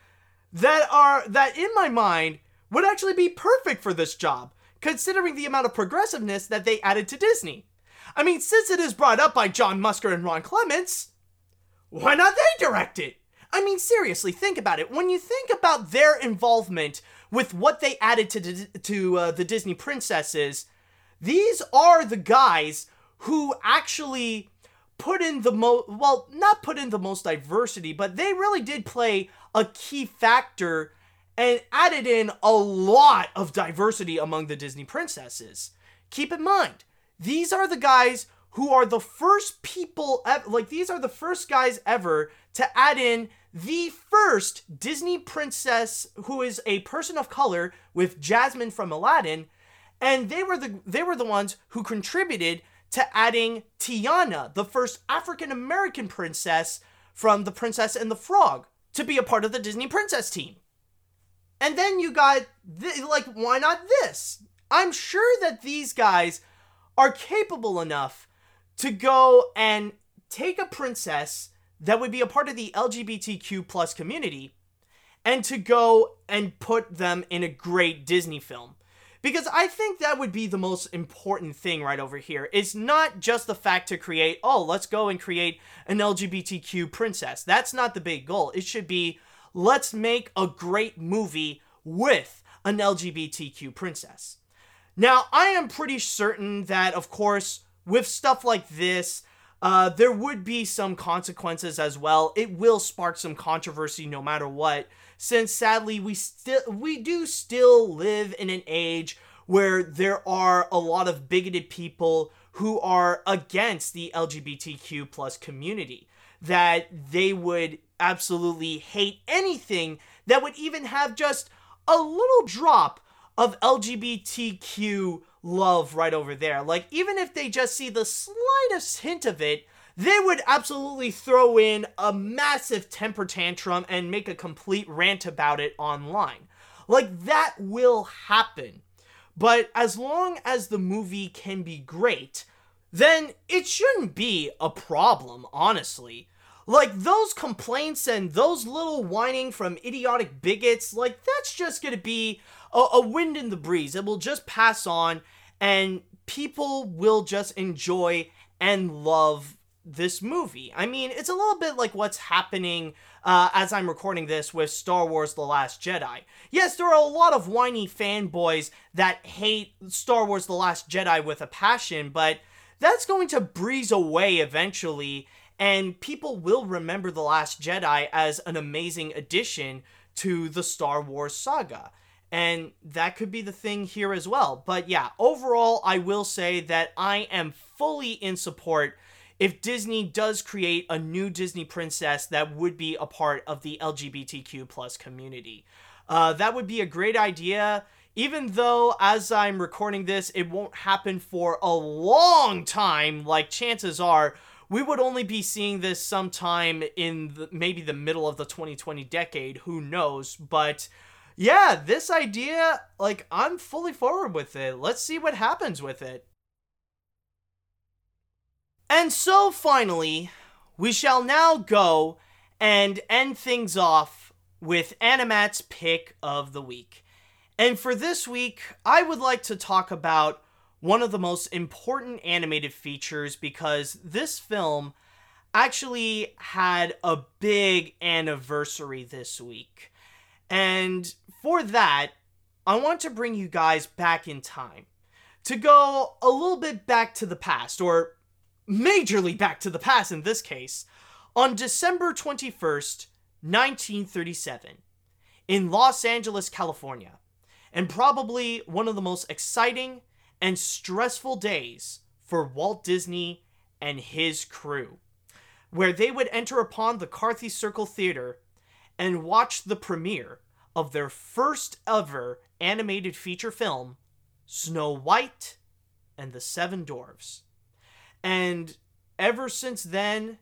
that in my mind would actually be perfect for this job, considering the amount of progressiveness that they added to Disney. I mean, since it is brought up by John Musker and Ron Clements, why not they direct it? I mean, seriously, think about it. When you think about their involvement with what they added to the Disney princesses, these are the guys who actually put in the not put in the most diversity, but they really did play a key factor and added in a lot of diversity among the Disney princesses. Keep in mind, these are the guys who are the first people, these are the first guys ever to add in the first Disney princess who is a person of color, with Jasmine from Aladdin, and they were the ones who contributed to adding Tiana, the first African-American princess from The Princess and the Frog, to be a part of the Disney princess team. And then you got, why not this? I'm sure that these guys are capable enough to go and take a princess that would be a part of the LGBTQ plus community and to go and put them in a great Disney film. Because I think that would be the most important thing right over here. It's not just the fact to create, let's go and create an LGBTQ princess. That's not the big goal. It should be, let's make a great movie with an LGBTQ princess. Now, I am pretty certain that, of course, with stuff like this, there would be some consequences as well. It will spark some controversy no matter what, since sadly we do still live in an age where there are a lot of bigoted people who are against the LGBTQ plus community, that they would absolutely hate anything that would even have just a little drop of LGBTQ love right over there. Like, even if they just see the slightest hint of it, they would absolutely throw in a massive temper tantrum and make a complete rant about it online. Like, that will happen. But as long as the movie can be great, then it shouldn't be a problem, honestly. Like, those complaints and those little whining from idiotic bigots, like, that's just gonna be a wind in the breeze. It will just pass on, and people will just enjoy and love this movie. I mean, it's a little bit like what's happening as I'm recording this with Star Wars The Last Jedi. Yes, there are a lot of whiny fanboys that hate Star Wars The Last Jedi with a passion, but that's going to breeze away eventually, and people will remember The Last Jedi as an amazing addition to the Star Wars saga. And that could be the thing here as well. But yeah, overall, I will say that I am fully in support if Disney does create a new Disney princess that would be a part of the LGBTQ plus community. That would be a great idea, even though, as I'm recording this, it won't happen for a long time. Like, chances are, we would only be seeing this sometime in maybe the middle of the 2020 decade, who knows, but yeah, this idea, like, I'm fully forward with it. Let's see what happens with it. And so, finally, we shall now go and end things off with Animat's Pick of the Week. And for this week, I would like to talk about one of the most important animated features, because this film actually had a big anniversary this week. And for that, I want to bring you guys back in time, to go a little bit back to the past, or majorly back to the past in this case, on December 21st, 1937, in Los Angeles, California, and probably one of the most exciting and stressful days for Walt Disney and his crew, where they would enter upon the Carthy Circle Theater and watch the premiere of their first ever animated feature film, Snow White and the Seven Dwarfs. And ever since then,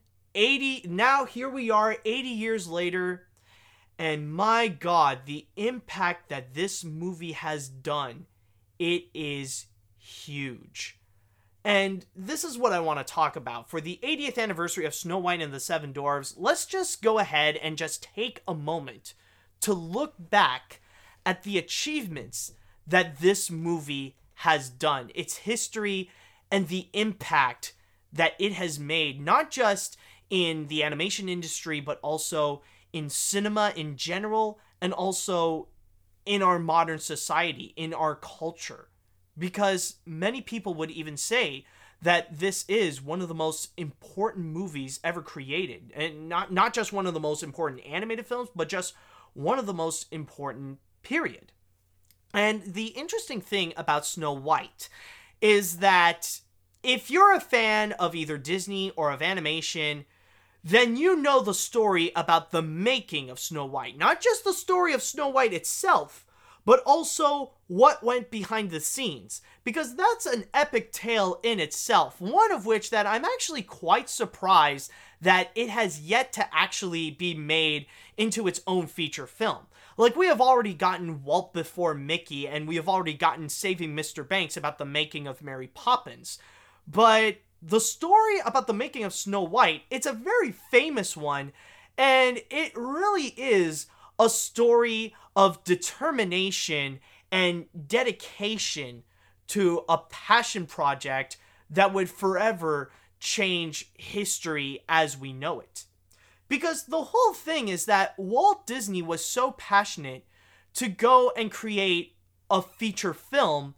now here we are 80 years later, and my God, the impact that this movie has done, it is huge. And this is what I want to talk about. For the 80th anniversary of Snow White and the Seven Dwarfs, let's just go ahead and just take a moment to look back at the achievements that this movie has done, its history, and the impact that it has made, not just in the animation industry, but also in cinema in general, and also in our modern society, in our culture. Because many people would even say that this is one of the most important movies ever created. And not just one of the most important animated films, but just one of the most important, period. And the interesting thing about Snow White is that if you're a fan of either Disney or of animation, then you know the story about the making of Snow White. Not just the story of Snow White itself, but also what went behind the scenes. Because that's an epic tale in itself, one of which that I'm actually quite surprised that it has yet to actually be made into its own feature film. Like, we have already gotten Walt Before Mickey, and we have already gotten Saving Mr. Banks about the making of Mary Poppins. But the story about the making of Snow White, it's a very famous one, and it really is a story of determination and dedication to a passion project that would forever change history as we know it. Because the whole thing is that Walt Disney was so passionate to go and create a feature film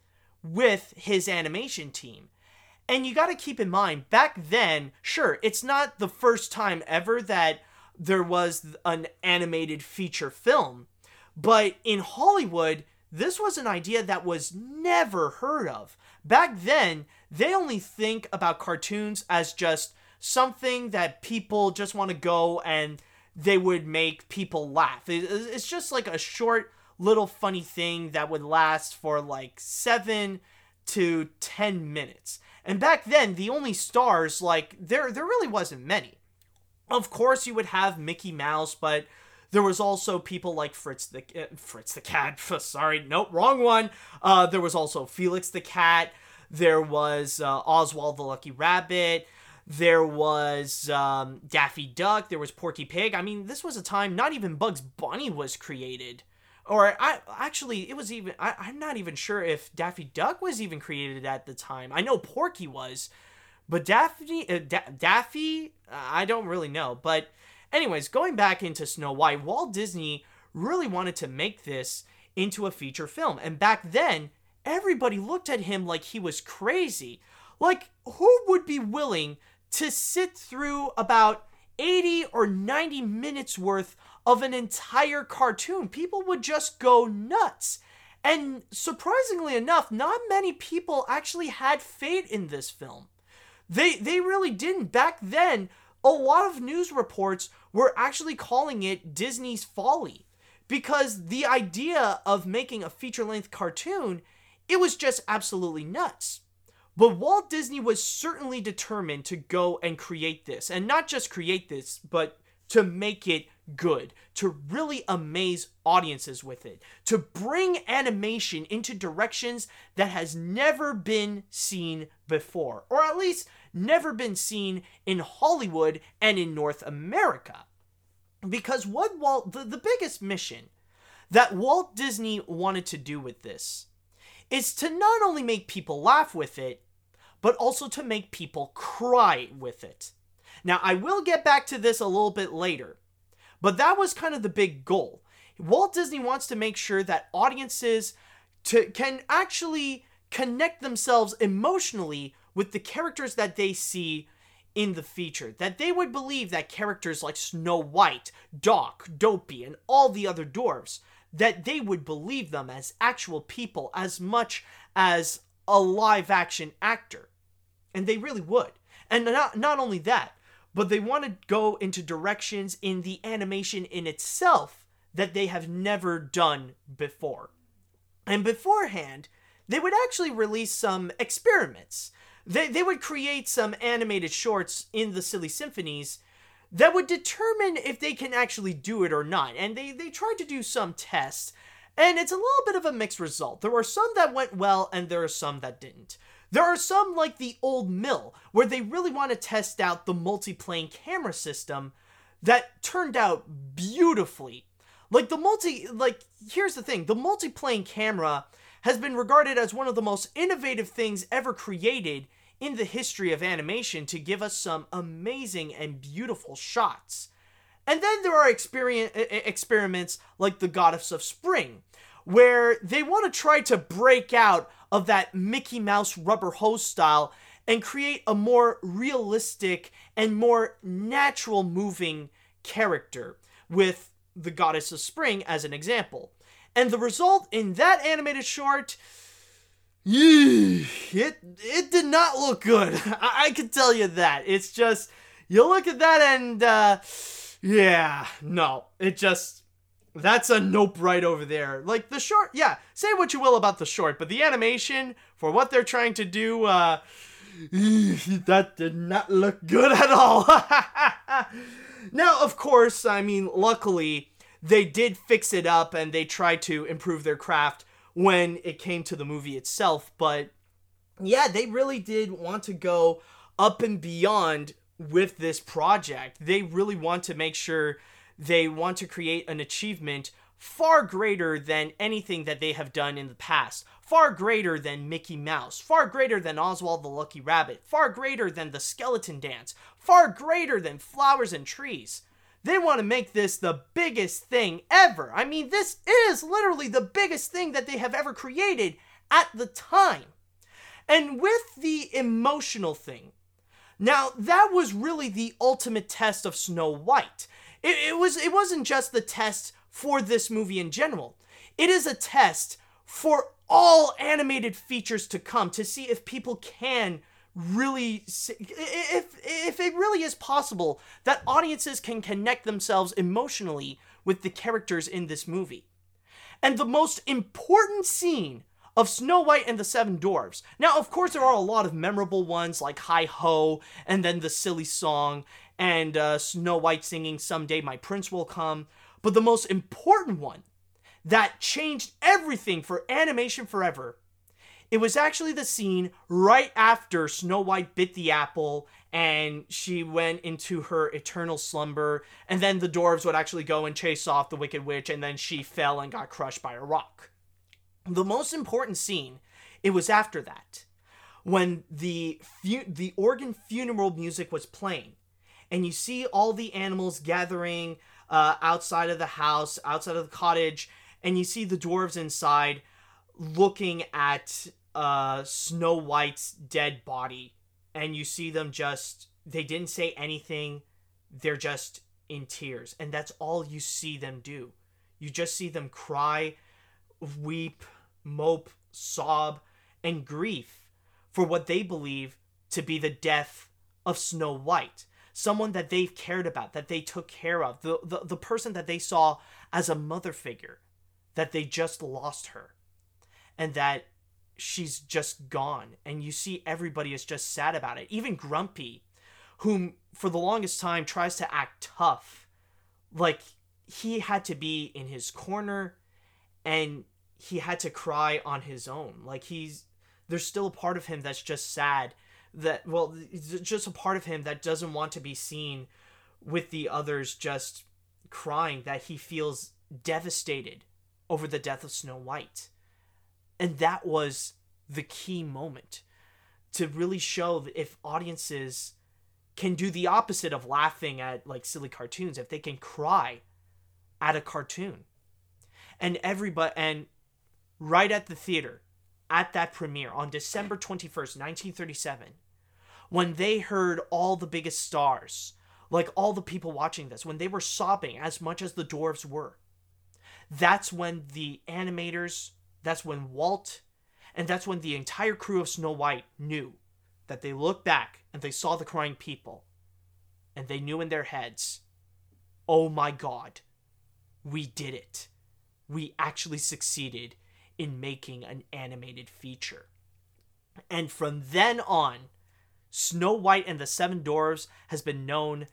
with his animation team. And you got to keep in mind, back then, sure, it's not the first time ever that there was an animated feature film, but in Hollywood, this was an idea that was never heard of. Back then, they only think about cartoons as just something that people just want to go and they would make people laugh. It's just like a short little funny thing that would last for like 7 to 10 minutes. And back then, the only stars, like, there really wasn't many. Of course, you would have Mickey Mouse, but there was also people like Fritz the Cat. Sorry, nope, wrong one. There was also Felix the Cat. There was Oswald the Lucky Rabbit. There was Daffy Duck. There was Porky Pig. I mean, this was a time not even Bugs Bunny was created. Or I'm not even sure if Daffy Duck was even created at the time. I know Porky was, but Daffy, I don't really know. But anyways, going back into Snow White, Walt Disney really wanted to make this into a feature film. And back then, everybody looked at him like he was crazy. Like, who would be willing to sit through about 80 or 90 minutes worth of an entire cartoon? People would just go nuts. And surprisingly enough, not many people actually had faith in this film. They really didn't. Back then, a lot of news reports were actually calling it Disney's folly, because the idea of making a feature-length cartoon, it was just absolutely nuts. But Walt Disney was certainly determined to go and create this. And not just create this, but to make it good. To really amaze audiences with it. To bring animation into directions that has never been seen before. Or at least never been seen in Hollywood and in North America. Because the biggest mission that Walt Disney wanted to do with this is to not only make people laugh with it, but also to make people cry with it. Now, I will get back to this a little bit later, but that was kind of the big goal. Walt Disney wants to make sure that audiences can actually connect themselves emotionally with the characters that they see in the feature. That they would believe that characters like Snow White, Doc, Dopey, and all the other dwarves, that they would believe them as actual people as much as a live-action actor. And they really would. And not only that, but they want to go into directions in the animation in itself that they have never done before. And beforehand, they would actually release some experiments. They would create some animated shorts in the Silly Symphonies that would determine if they can actually do it or not. And they tried to do some tests, and it's a little bit of a mixed result. There were some that went well, and there are some that didn't. There are some like the Old Mill, where they really want to test out the multi-plane camera system that turned out beautifully. Here's the thing, the multi-plane camera has been regarded as one of the most innovative things ever created in the history of animation to give us some amazing and beautiful shots. And then there are experiments like the Goddess of Spring, where they want to try to break out of that Mickey Mouse rubber hose style and create a more realistic and more natural moving character, with the Goddess of Spring as an example. And the result in that animated short, it did not look good. I can tell you that. It's just, you look at that and, that's a nope right over there. Like, the short, yeah, say what you will about the short, but the animation, for what they're trying to do, that did not look good at all. Now, of course, I mean, luckily, they did fix it up and they tried to improve their craft when it came to the movie itself. But yeah, they really did want to go up and beyond with this project. They really want to make sure they want to create an achievement far greater than anything that they have done in the past. Far greater than Mickey Mouse. Far greater than Oswald the Lucky Rabbit. Far greater than the Skeleton Dance. Far greater than Flowers and Trees. They want to make this the biggest thing ever. I mean, this is literally the biggest thing that they have ever created at the time. And with the emotional thing, now that was really the ultimate test of Snow White. It wasn't just the test for this movie in general. It is a test for all animated features to come, to see if people can really, if it really is possible that audiences can connect themselves emotionally with the characters in this movie. And the most important scene of Snow White and the Seven Dwarfs. Now, of course, there are a lot of memorable ones like Hi Ho, and then the silly song, and Snow White singing Someday My Prince Will Come. But the most important one that changed everything for animation forever, it was actually the scene right after Snow White bit the apple and she went into her eternal slumber, and then the dwarves would actually go and chase off the Wicked Witch, and then she fell and got crushed by a rock. The most important scene, it was after that, when the organ funeral music was playing, and you see all the animals gathering outside of the house, outside of the cottage, and you see the dwarves inside looking at Snow White's dead body, and you see them they didn't say anything, they're just in tears, and that's all you see them do. You just see them cry, weep, mope, sob, and grief for what they believe to be the death of Snow White. Someone that they've cared about, that they took care of, the person that they saw as a mother figure, that they just lost her, and that she's just gone. And you see everybody is just sad about it. Even Grumpy, whom for the longest time tries to act tough, like he had to be in his corner and he had to cry on his own. Like there's still a part of him that's just sad, it's just a part of him that doesn't want to be seen with the others just crying, that he feels devastated over the death of Snow White. And that was the key moment to really show that if audiences can do the opposite of laughing at like silly cartoons, if they can cry at a cartoon. And right at the theater, at that premiere on December 21st, 1937, when they heard all the biggest stars, like all the people watching this, when they were sobbing as much as the dwarves were, that's when the animators, that's when Walt, and that's when the entire crew of Snow White knew that they looked back and they saw the crying people, and they knew in their heads, oh my God, we did it. We actually succeeded in making an animated feature. And from then on, Snow White and the Seven Dwarfs has been known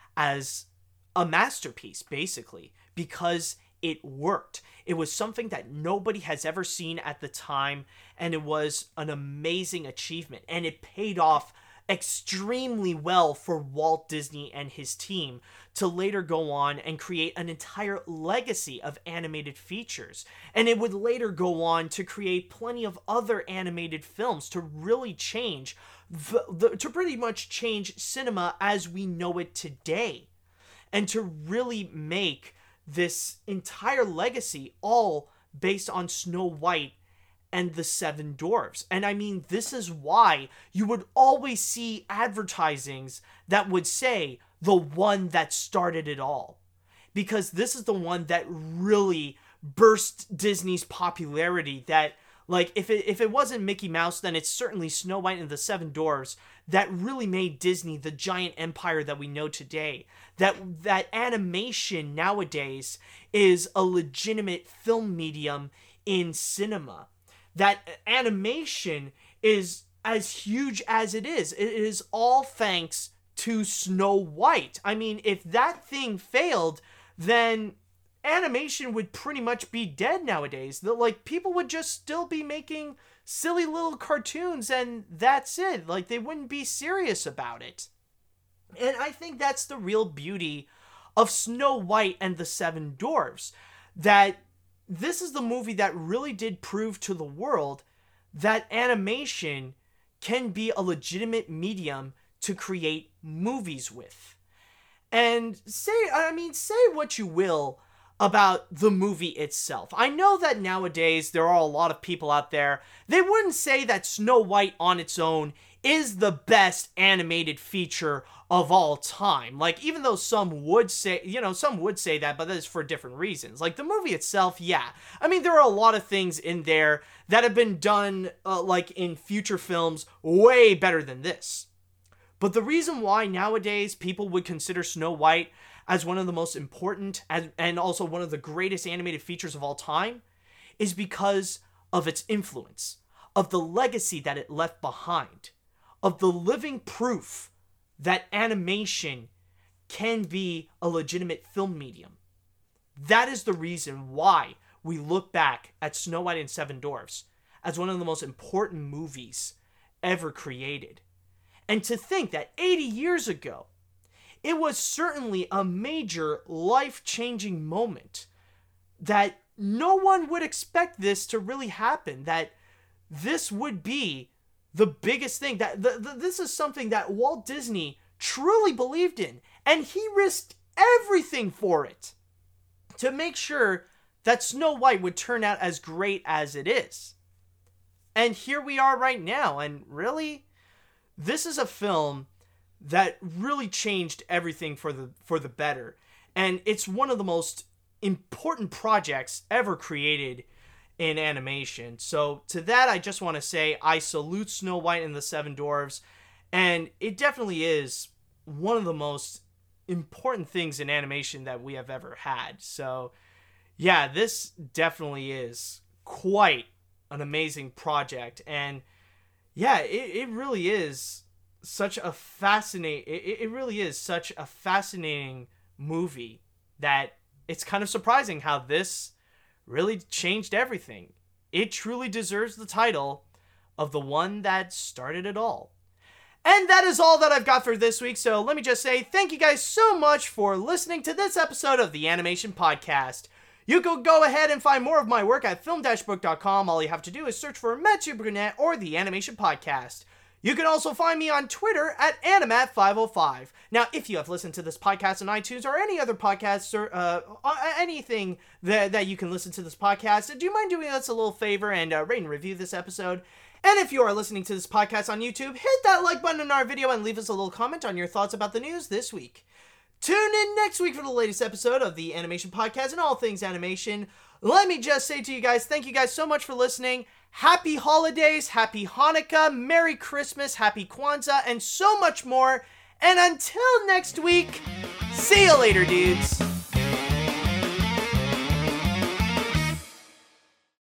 as a masterpiece, basically, because it worked. It was something that nobody has ever seen at the time, and it was an amazing achievement, and it paid off extremely well for Walt Disney and his team to later go on and create an entire legacy of animated features. And it would later go on to create plenty of other animated films to really change to pretty much change cinema as we know it today, and to really make this entire legacy all based on Snow White and the Seven Dwarfs. And I mean, this is why you would always see advertisings that would say the one that started it all, because this is the one that really burst Disney's popularity. That, like, if it wasn't Mickey Mouse, then it's certainly Snow White and the Seven Dwarfs that really made Disney the giant empire that we know today. That animation nowadays is a legitimate film medium in cinema. That animation is as huge as it is all thanks to Snow White. I mean, if that thing failed, then animation would pretty much be dead nowadays. Like, people would just still be making silly little cartoons and that's it. Like, they wouldn't be serious about it. And I think that's the real beauty of Snow White and the Seven Dwarfs. That this is the movie that really did prove to the world that animation can be a legitimate medium to create movies with. And say what you will about the movie itself. I know that nowadays there are a lot of people out there, they wouldn't say that Snow White on its own is the best animated feature of all time. Like, even though some would say that, but that is for different reasons. Like, the movie itself, yeah. I mean, there are a lot of things in there that have been done, like, in future films way better than this. But the reason why nowadays people would consider Snow White as one of the most important and also one of the greatest animated features of all time is because of its influence, of the legacy that it left behind, of the living proof that animation can be a legitimate film medium. That is the reason why we look back at Snow White and Seven Dwarfs as one of the most important movies ever created. And to think that 80 years ago, it was certainly a major life-changing moment, that no one would expect this to really happen, that this would be the biggest thing, that this is something that Walt Disney truly believed in, and he risked everything for it to make sure that Snow White would turn out as great as it is. And here we are right now, and really, this is a film that really changed everything for the better. And it's one of the most important projects ever created in animation. So to that, I just want to say I salute Snow White and the Seven Dwarfs. And it definitely is one of the most important things in animation that we have ever had. So yeah, this definitely is quite an amazing project. And yeah, it really is such a fascinating movie that it's kind of surprising how this really changed everything. It truly deserves the title of the one that started it all. And that is all that I've got for this week, so let me just say thank you guys so much for listening to this episode of the Animation Podcast. You can go ahead and find more of my work at film-book.com. All you have to do is search for Matthew Brunette or the Animation Podcast. You can also find me on Twitter at Animat505. Now, if you have listened to this podcast on iTunes or any other podcasts or anything that you can listen to this podcast, do you mind doing us a little favor and rate and review this episode? And if you are listening to this podcast on YouTube, hit that like button in our video and leave us a little comment on your thoughts about the news this week. Tune in next week for the latest episode of the Animation Podcast and all things animation. Let me just say to you guys, thank you guys so much for listening. Happy holidays, happy Hanukkah, Merry Christmas, happy Kwanzaa, and so much more. And until next week, see you later, dudes.